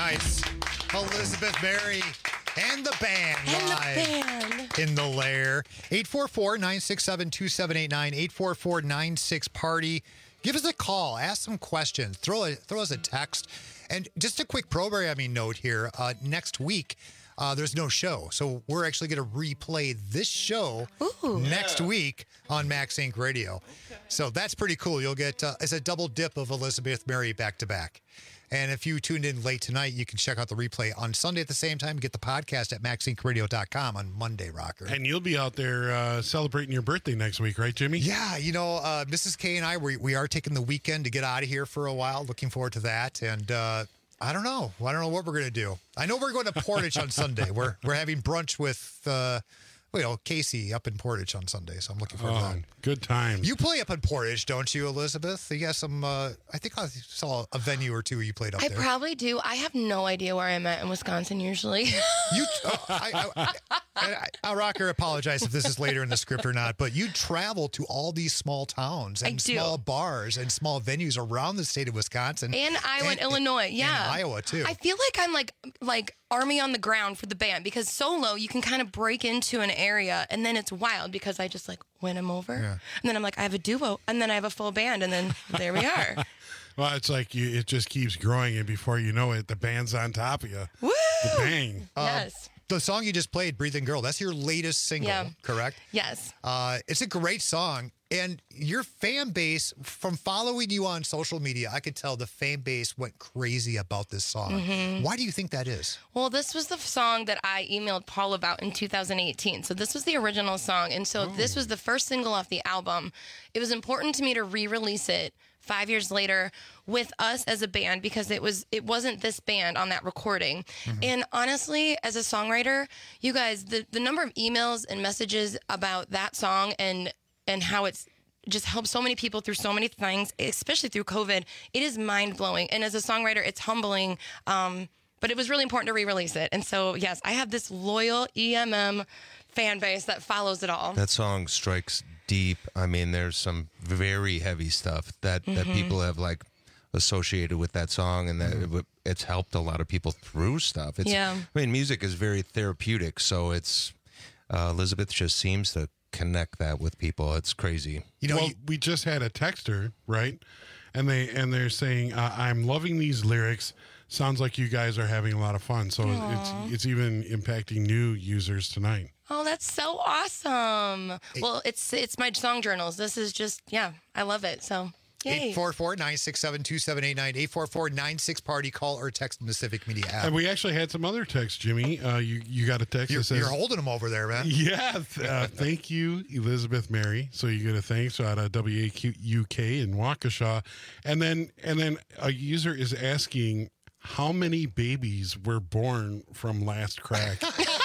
Speaker 11: Nice. Elizabeth Mary and the band
Speaker 13: And
Speaker 11: live
Speaker 13: the band.
Speaker 11: in the lair. eight four four, nine six seven, two seven eight nine, eight four four, nine six party. Give us a call. Ask some questions. Throw a, throw us a text. And just a quick programming note here. Uh, next week, uh, there's no show. So we're actually going to replay this show
Speaker 13: Ooh.
Speaker 11: next week on Max Inc Radio. So that's pretty cool. You'll get, uh, it's a double dip of Elizabeth Mary back to back. And if you tuned in late tonight, you can check out the replay on Sunday at the same time. Get the podcast at max inc radio dot com on Monday, Rocker.
Speaker 12: And you'll be out there uh, celebrating your birthday next week, right, Jimmy?
Speaker 11: Yeah, you know, uh, Missus K and I, we, we are taking the weekend to get out of here for a while. Looking forward to that. And uh, I don't know. I don't know what we're going to do. I know we're going to Portage on Sunday. We're we're having brunch with, uh, you know, Casey up in Portage on Sunday. So I'm looking forward
Speaker 12: Oh,
Speaker 11: to that.
Speaker 12: good times.
Speaker 11: You play up in Portage, don't you, Elizabeth? You got some, uh, I think I saw a venue or two you played up
Speaker 13: I
Speaker 11: there.
Speaker 13: probably do. I have no idea where I'm at in Wisconsin usually.
Speaker 11: You, uh, I, I, I, I, I'll Rocker apologize if this is later in the script or not, but you travel to all these small towns and
Speaker 13: I do.
Speaker 11: small bars and small venues around the state of Wisconsin.
Speaker 13: And Iowa and, Illinois, yeah.
Speaker 11: And Iowa, too.
Speaker 13: I feel like I'm like like army on the ground for the band because solo you can kind of break into an area and then it's wild because I just like win them over.
Speaker 12: Yeah.
Speaker 13: And then I'm like, I have a duo and then I have a full band and then there we are.
Speaker 12: Well, it's like you, it just keeps growing, and before you know it, the band's on top of you.
Speaker 13: Woo!
Speaker 12: The bang.
Speaker 13: Yes.
Speaker 11: The song you just played, Breathing Girl, that's your latest single,
Speaker 13: Yeah.
Speaker 11: correct?
Speaker 13: Yes.
Speaker 11: Uh, it's a great song. And your fan base, from following you on social media, I could tell the fan base went crazy about this song.
Speaker 13: Mhm.
Speaker 11: Why do you think that is?
Speaker 13: Well, this was the song that I emailed Paul about in two thousand eighteen. So this was the original song. And so this was the first single off the album. It was important to me to re-release it five years later with us as a band because it was it wasn't this band on that recording. And honestly, as a songwriter, you guys, the, the number of emails and messages about that song and and how it's just helped so many people through so many things, especially through COVID, it is mind-blowing. And as a songwriter, it's humbling. Um, but it was really important to re-release it. And so, yes, I have this loyal E M M fan base that follows it all.
Speaker 15: That song strikes deep. I mean, there's some very heavy stuff that, that
Speaker 13: Mhm.
Speaker 15: people have like associated with that song, and that it, w- it's helped a lot of people through stuff. It's,
Speaker 13: Yeah.
Speaker 15: I mean, music is very therapeutic, so it's uh, Elizabeth just seems to connect that with people. It's crazy.
Speaker 12: You know, well, we just had a texter, right? And they and they're saying, uh, "I'm loving these lyrics. Sounds like you guys are having a lot of fun." So
Speaker 13: Aw.
Speaker 12: it's it's even impacting new users tonight.
Speaker 13: Oh, that's so awesome. Well, it's it's my song journals. This is just, yeah, I love it. So, yay.
Speaker 11: eight four four, nine six seven, two seven eight nine, eight four four, nine six party. Call or text in the Civic Media app.
Speaker 12: And we actually had some other texts, Jimmy. Uh, you you got a text
Speaker 11: You're,
Speaker 12: that says,
Speaker 11: you're holding them over there, man.
Speaker 12: Yeah, th- uh, thank you, Elizabeth Mary. So you get a thanks out of W A Q U K in Waukesha, and then and then a user is asking how many babies were born from Last Crack.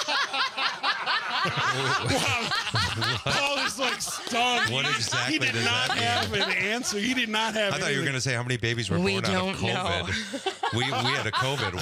Speaker 12: Wow. Paul is like stunned.
Speaker 15: What exactly
Speaker 12: He did
Speaker 15: does
Speaker 12: not
Speaker 15: that mean?
Speaker 12: have an answer. He did not have.
Speaker 15: I thought you were
Speaker 12: anything.
Speaker 15: going to say how many babies were
Speaker 13: We
Speaker 15: born out of
Speaker 13: don't know.
Speaker 15: COVID. we we had a COVID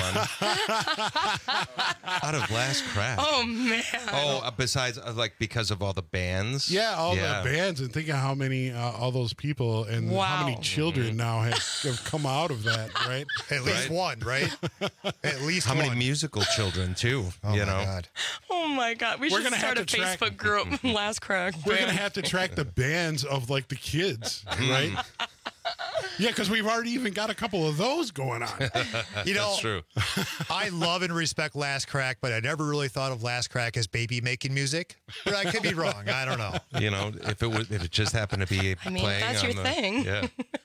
Speaker 15: one out of Last Crack.
Speaker 13: Oh, man.
Speaker 15: Oh, uh, besides, uh, like because of all the bands.
Speaker 12: Yeah, all
Speaker 15: Yeah.
Speaker 12: the bands, and think of how many, uh, all those people, and how many
Speaker 13: Wow.
Speaker 12: children now have, have come out of that, right?
Speaker 11: At least
Speaker 15: Right.
Speaker 11: one, right? At least
Speaker 15: How
Speaker 11: one.
Speaker 15: many musical children too?
Speaker 11: Oh,
Speaker 15: you
Speaker 11: my
Speaker 15: know.
Speaker 11: God.
Speaker 13: Oh, my God. We
Speaker 12: We're
Speaker 13: should
Speaker 12: gonna
Speaker 13: start a
Speaker 12: have to track-
Speaker 13: Facebook group. Last Crack.
Speaker 12: We're
Speaker 13: band.
Speaker 12: gonna have to track the bands of like the kids, right? Yeah, because we've already even got a couple of those going on.
Speaker 11: You know,
Speaker 15: That's true.
Speaker 11: I love and respect Last Crack, but I never really thought of Last Crack as baby making music. But I could be wrong. I don't know.
Speaker 15: You know, if it was, if it just happened to be
Speaker 13: I mean,
Speaker 15: playing
Speaker 13: that's
Speaker 15: on
Speaker 13: your
Speaker 15: the,
Speaker 13: thing.
Speaker 15: Yeah.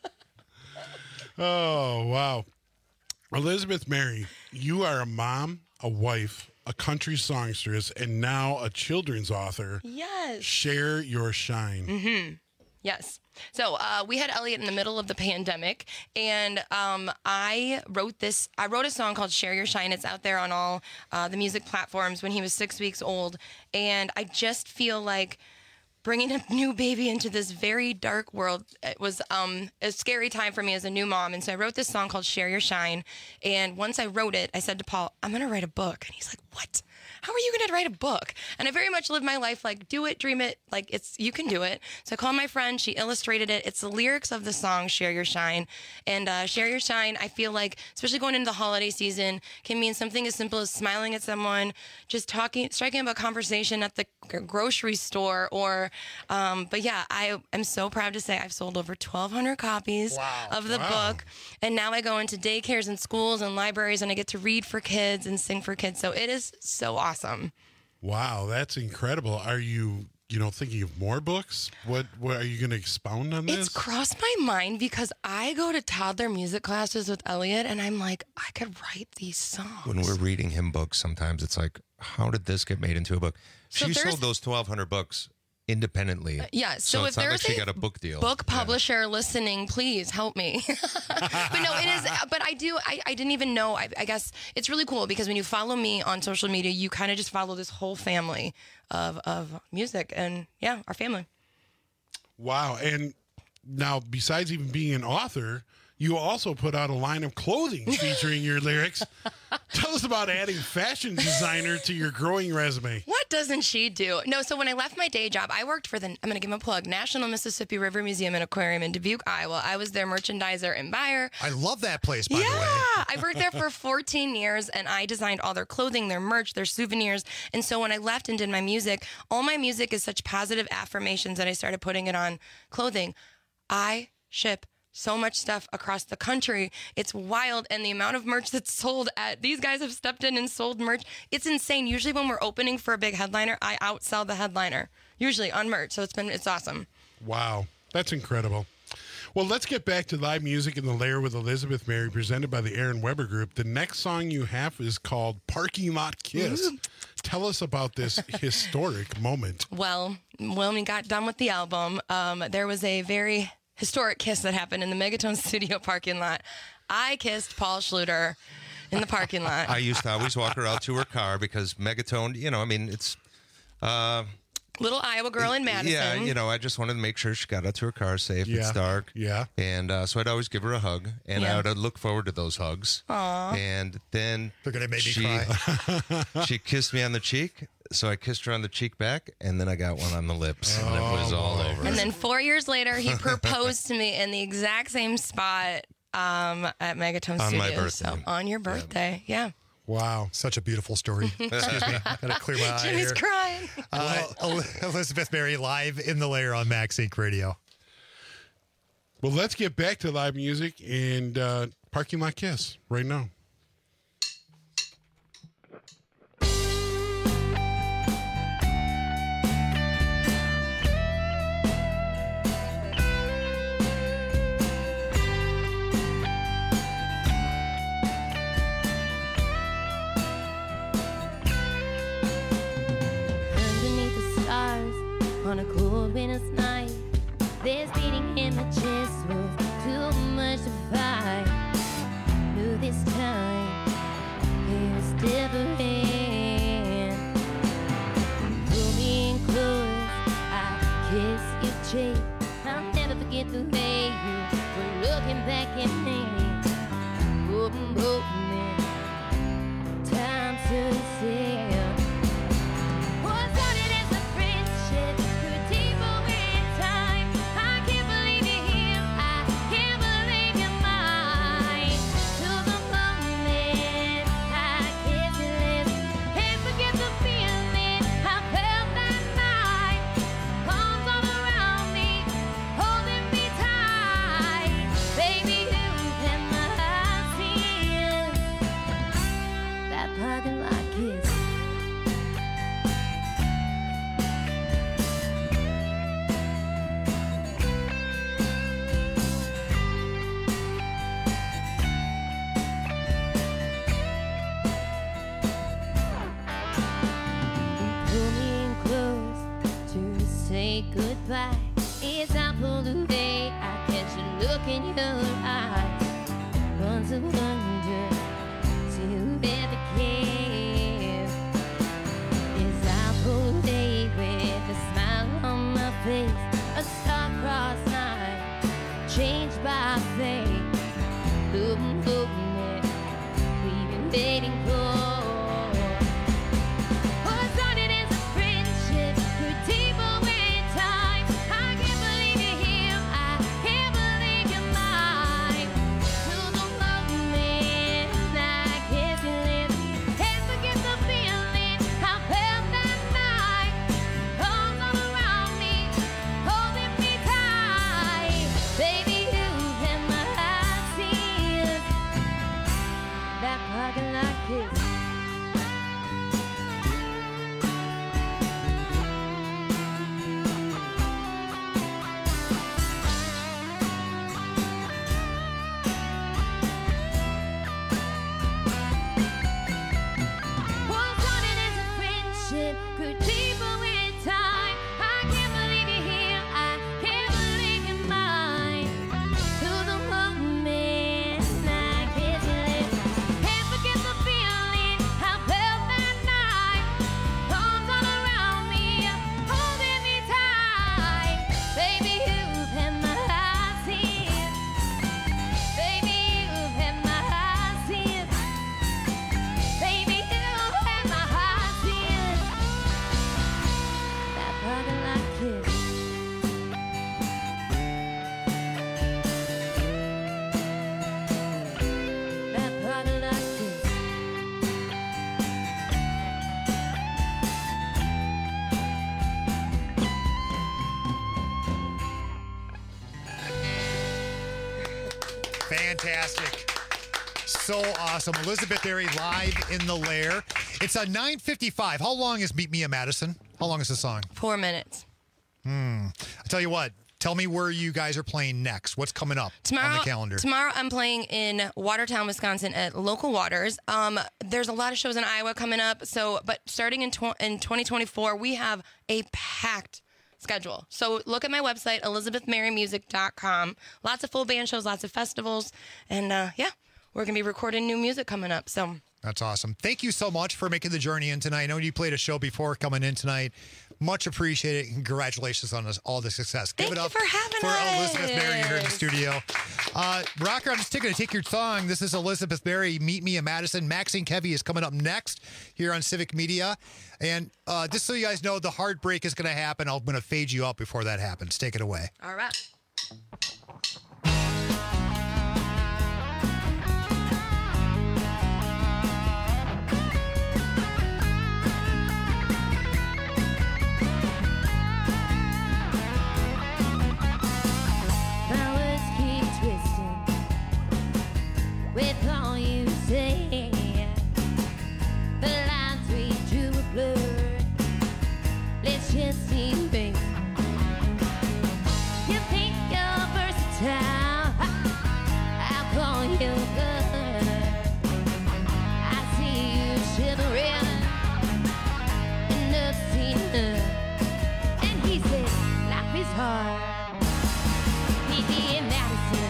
Speaker 12: Oh wow, Elizabeth Mary, you are a mom, a wife, a country songstress, and now a children's author.
Speaker 13: Yes.
Speaker 12: Share your shine.
Speaker 13: Mm-hmm. Yes. So uh, we had Elliot in the middle of the pandemic, and um, I wrote this. I wrote a song called "Share Your Shine." It's out there on all uh, the music platforms. When he was six weeks old, and I just feel like bringing a new baby into this very dark world. It was um, a scary time for me as a new mom, and so I wrote this song called "Share Your Shine." And once I wrote it, I said to Paul, "I'm going to write a book," and he's like, "What? how are you going to write a book? And I very much live my life like, do it, dream it, like it's, you can do it. So I called my friend, she illustrated it. It's the lyrics of the song, Share Your Shine. And uh, Share Your Shine, I feel like, especially going into the holiday season, can mean something as simple as smiling at someone, just talking, striking up a conversation at the g- grocery store, or, um, but yeah, I am so proud to say I've sold over twelve hundred copies
Speaker 11: Wow.
Speaker 13: of the
Speaker 11: Wow.
Speaker 13: book. And now I go into daycares and schools and libraries and I get to read for kids and sing for kids. So it is so awesome.
Speaker 12: Wow, that's incredible. Are you, you know, thinking of more books? What, what are you going to expound on this?
Speaker 13: It's crossed my mind because I go to toddler music classes with Elliot and I'm like, I could write these songs.
Speaker 15: When we're reading him books, sometimes it's like, how did this get made into a book?
Speaker 13: So
Speaker 15: She
Speaker 13: there's-
Speaker 15: sold those twelve hundred books independently.
Speaker 13: Yeah, so, if
Speaker 15: it's not
Speaker 13: there's
Speaker 15: like she
Speaker 13: a
Speaker 15: got a book deal.
Speaker 13: book publisher listening, please help me. But no, it is. But I do. I, I didn't even know. I, I guess it's really cool because when you follow me on social media, you kind of just follow this whole family of of music, and yeah, our family.
Speaker 12: Wow. And now, besides even being an author, you also put out a line of clothing featuring your lyrics. Tell us about adding fashion designer to your growing resume.
Speaker 13: What doesn't she do? No, so when I left my day job, I worked for the, I'm going to give them a plug, National Mississippi River Museum and Aquarium in Dubuque, Iowa. I was their merchandiser and buyer.
Speaker 11: I love that place, by
Speaker 13: yeah,
Speaker 11: the way.
Speaker 13: I worked there for fourteen years and I designed all their clothing, their merch, their souvenirs. And so when I left and did my music, all my music is such positive affirmations that I started putting it on clothing. I ship so much stuff across the country. It's wild. And the amount of merch that's sold at, these guys have stepped in and sold merch. It's insane. Usually when we're opening for a big headliner, I outsell the headliner, usually on merch. So it's been, it's awesome.
Speaker 12: Wow, that's incredible. Well, let's get back to live music in the Lair with Elizabeth Mary, presented by the Aaron Weber Group. The next song you have is called Parking Lot Kiss.
Speaker 13: Ooh.
Speaker 12: Tell us about this historic moment.
Speaker 13: Well, when we got done with the album, um, there was a very historic kiss that happened in the Megaton studio parking lot. I kissed Paul Schluter in the parking lot.
Speaker 15: I used to always walk her out to her car because Megatone, you know, I mean, it's... Uh,
Speaker 13: Little Iowa girl in Madison.
Speaker 15: Yeah, you know, I just wanted to make sure she got out to her car safe.
Speaker 12: Yeah.
Speaker 15: It's dark.
Speaker 12: Yeah.
Speaker 15: And uh, so I'd always give her a hug, and
Speaker 13: Yeah.
Speaker 15: I would look forward to those hugs.
Speaker 13: Aw.
Speaker 15: And then
Speaker 11: They're gonna make me
Speaker 15: she,
Speaker 11: cry.
Speaker 15: she kissed me on the cheek, so I kissed her on the cheek back, and then I got one on the lips, and it was all over.
Speaker 13: And then four years later, he proposed to me in the exact same spot um, at Megaton
Speaker 15: On my
Speaker 13: Studios.
Speaker 15: birthday.
Speaker 13: So on your birthday, yeah.
Speaker 12: Wow.
Speaker 11: Such a beautiful story. Excuse me. Gotta clear my eye
Speaker 13: Jimmy's
Speaker 11: here.
Speaker 13: crying.
Speaker 11: Uh, El- Elizabeth Mary live in the Lair on Max Inc Radio.
Speaker 12: Well, let's get back to live music and uh, Parking Lot Kiss right now.
Speaker 14: Underneath the stars on a cold winter's night, there's beating in my chest with too much to fight. Knew this time it was different. Pull me in close, I kiss your cheek. I'll never forget the way you were looking back at me. Open, open it. Time to say. Parking lot kiss. Pull me in close to say goodbye. As I pull away, I catch a look in your eyes. Once a wonder to ever care. As I pull away with a smile on my face, a star-crossed night, changed by fate. Open, open it, we've been waiting for. People with time, I can't believe you're here. I can't believe you're mine. To the moment I kiss your lips, can't forget the feeling I felt that night. Arms all around me, holding me tight. Baby, you've had my heart since. Baby, you've had my heart since. Baby, you've had my heart since. That parking lot kiss. That parking lot kiss.
Speaker 11: Fantastic. So awesome. Elizabeth Berry live in the lair. It's a nine fifty-five. How long is Meet Me at Madison? How long is the song?
Speaker 13: Four minutes.
Speaker 11: Hmm. I tell you what. Tell me where you guys are playing next. What's coming up
Speaker 13: Tomorrow,
Speaker 11: on the calendar?
Speaker 13: Tomorrow, I'm playing in Watertown, Wisconsin, at Local Waters. Um, there's a lot of shows in Iowa coming up. So, but starting in tw- in twenty twenty-four, we have a packed schedule. So look at my website, elizabeth mary music dot com. Lots of full band shows, lots of festivals, and uh, yeah, we're gonna be recording new music coming up. So.
Speaker 11: That's awesome. Thank you so much for making the journey in tonight. I know you played a show before coming in tonight. Much appreciated. Congratulations on this, all the success. Give
Speaker 13: Thank
Speaker 11: it up
Speaker 13: you for having
Speaker 11: for
Speaker 13: us.
Speaker 11: Elizabeth Berry here in the studio. Uh, Rocker, I'm just going to take your song. This is Elizabeth Berry, Meet Me in Madison. Maxine Kevy is coming up next here on Civic Media. And uh, just so you guys know, the heartbreak is going to happen. I'm going to fade you out before that happens. Take it away.
Speaker 13: All right.
Speaker 14: Flowers keep twisting with all you say. The lines we drew were blurred. Let's just see, baby. You think you're versatile? I'll call you good. I see you shivering in the cedar. And he said, life is hard. Meet me in Madison.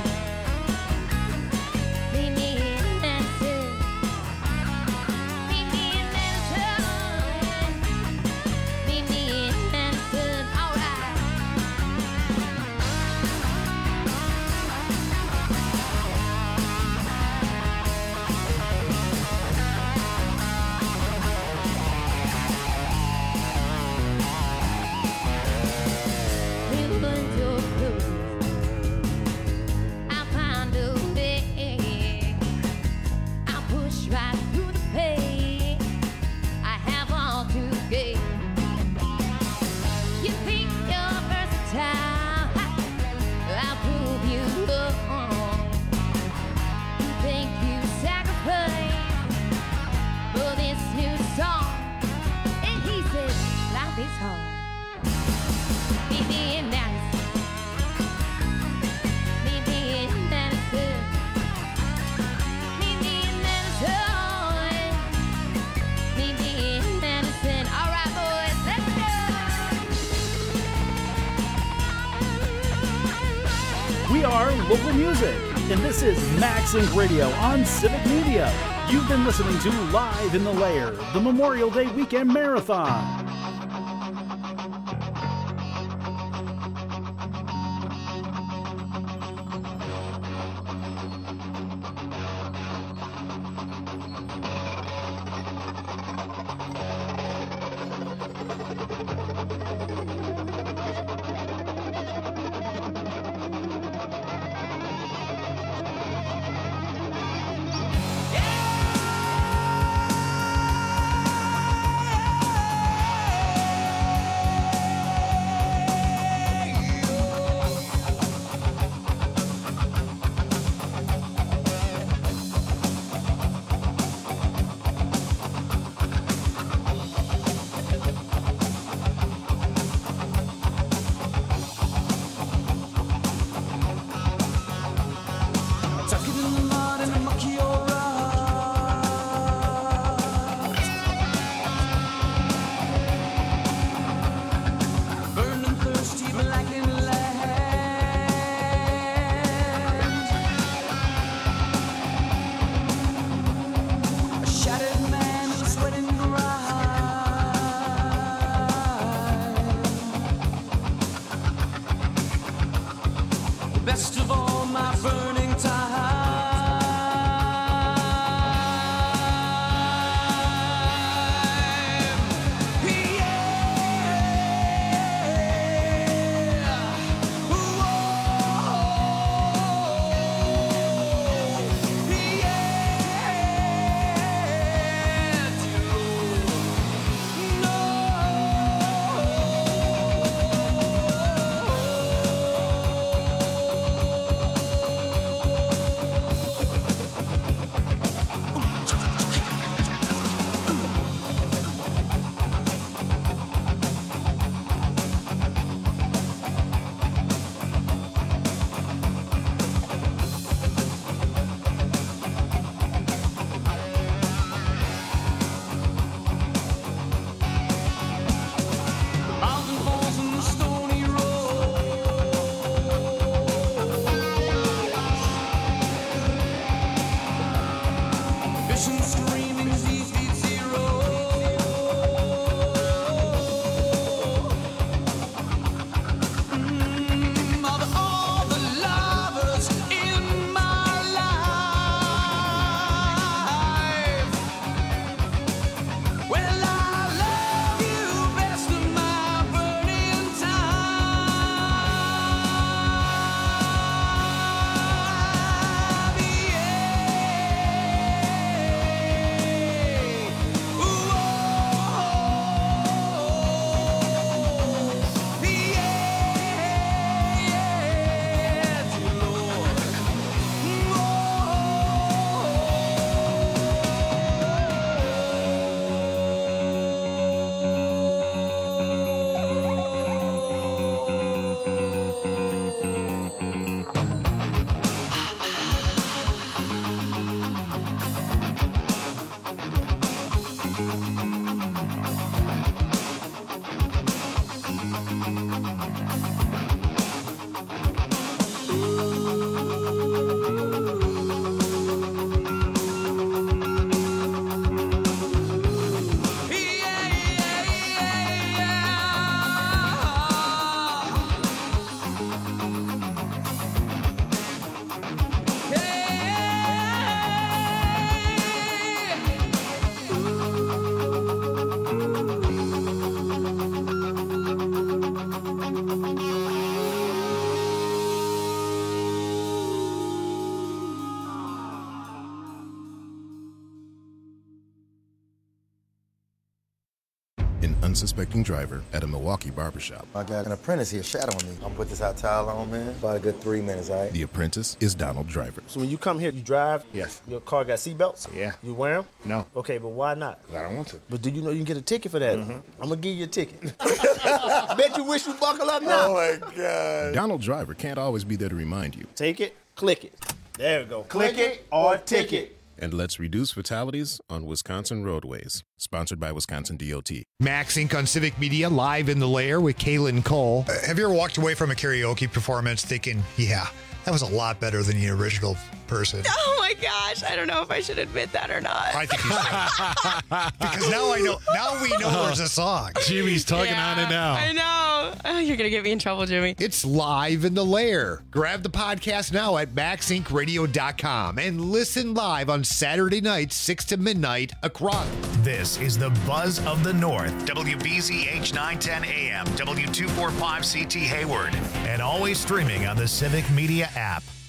Speaker 14: Meet me in Madison. Meet me in Madison. Meet me in Madison. All right. Windows closed. I'll find a way. I'll push right through the pain. I have all to gain. You think you're versatile? I'll prove you wrong. You think you sacrifice for this new song? And he says, life is hard. Meet me in Madison. Meet me in Madison. Meet me in Madison. Meet me in Madison. All right, boys, let's go.
Speaker 18: We are Local Music, and this is Max Inc Radio on Civic Media. You've been listening to Live in the Lair, the Memorial Day Weekend Marathon.
Speaker 19: an unsuspecting driver at a Milwaukee barbershop.
Speaker 20: I got an apprentice here shadowing me. I'm gonna put this hot towel on, man. About a good three minutes, all right?
Speaker 19: The apprentice is Donald Driver.
Speaker 21: So when you come here, you drive?
Speaker 19: Yes.
Speaker 21: Your car got seatbelts?
Speaker 19: Yeah.
Speaker 21: You wear them?
Speaker 19: No.
Speaker 21: Okay, but why not?
Speaker 19: I don't want to.
Speaker 21: But do you know you can get a ticket for that?
Speaker 19: Mhm.
Speaker 21: I'm gonna give you a ticket. Bet you wish you buckle up now.
Speaker 19: Oh,
Speaker 21: my God.
Speaker 19: Donald Driver can't always be there to remind you.
Speaker 21: Take it, click it. There we go. Click it or ticket.
Speaker 19: And let's reduce fatalities on Wisconsin roadways. Sponsored by Wisconsin D O T.
Speaker 11: Max Incorporated on Civic Media, live in the lair with Kaylin Cole. Uh, have you ever walked away from a karaoke performance thinking, yeah, that was a lot better than the original person?
Speaker 22: Oh my gosh, I don't know if I should admit that or not.
Speaker 11: I think you should. Because now I know, now we know there's a song.
Speaker 12: Jimmy's tugging on it now.
Speaker 22: I know. Oh, you're going to get me in trouble, Jimmy.
Speaker 11: It's live in the lair. Grab the podcast now at max inc radio dot com and listen live on Saturday nights, six to midnight across.
Speaker 1: This is the Buzz of the North. W B Z H nine ten A M, W two forty-five C T Hayward, and always streaming on the Civic Media app.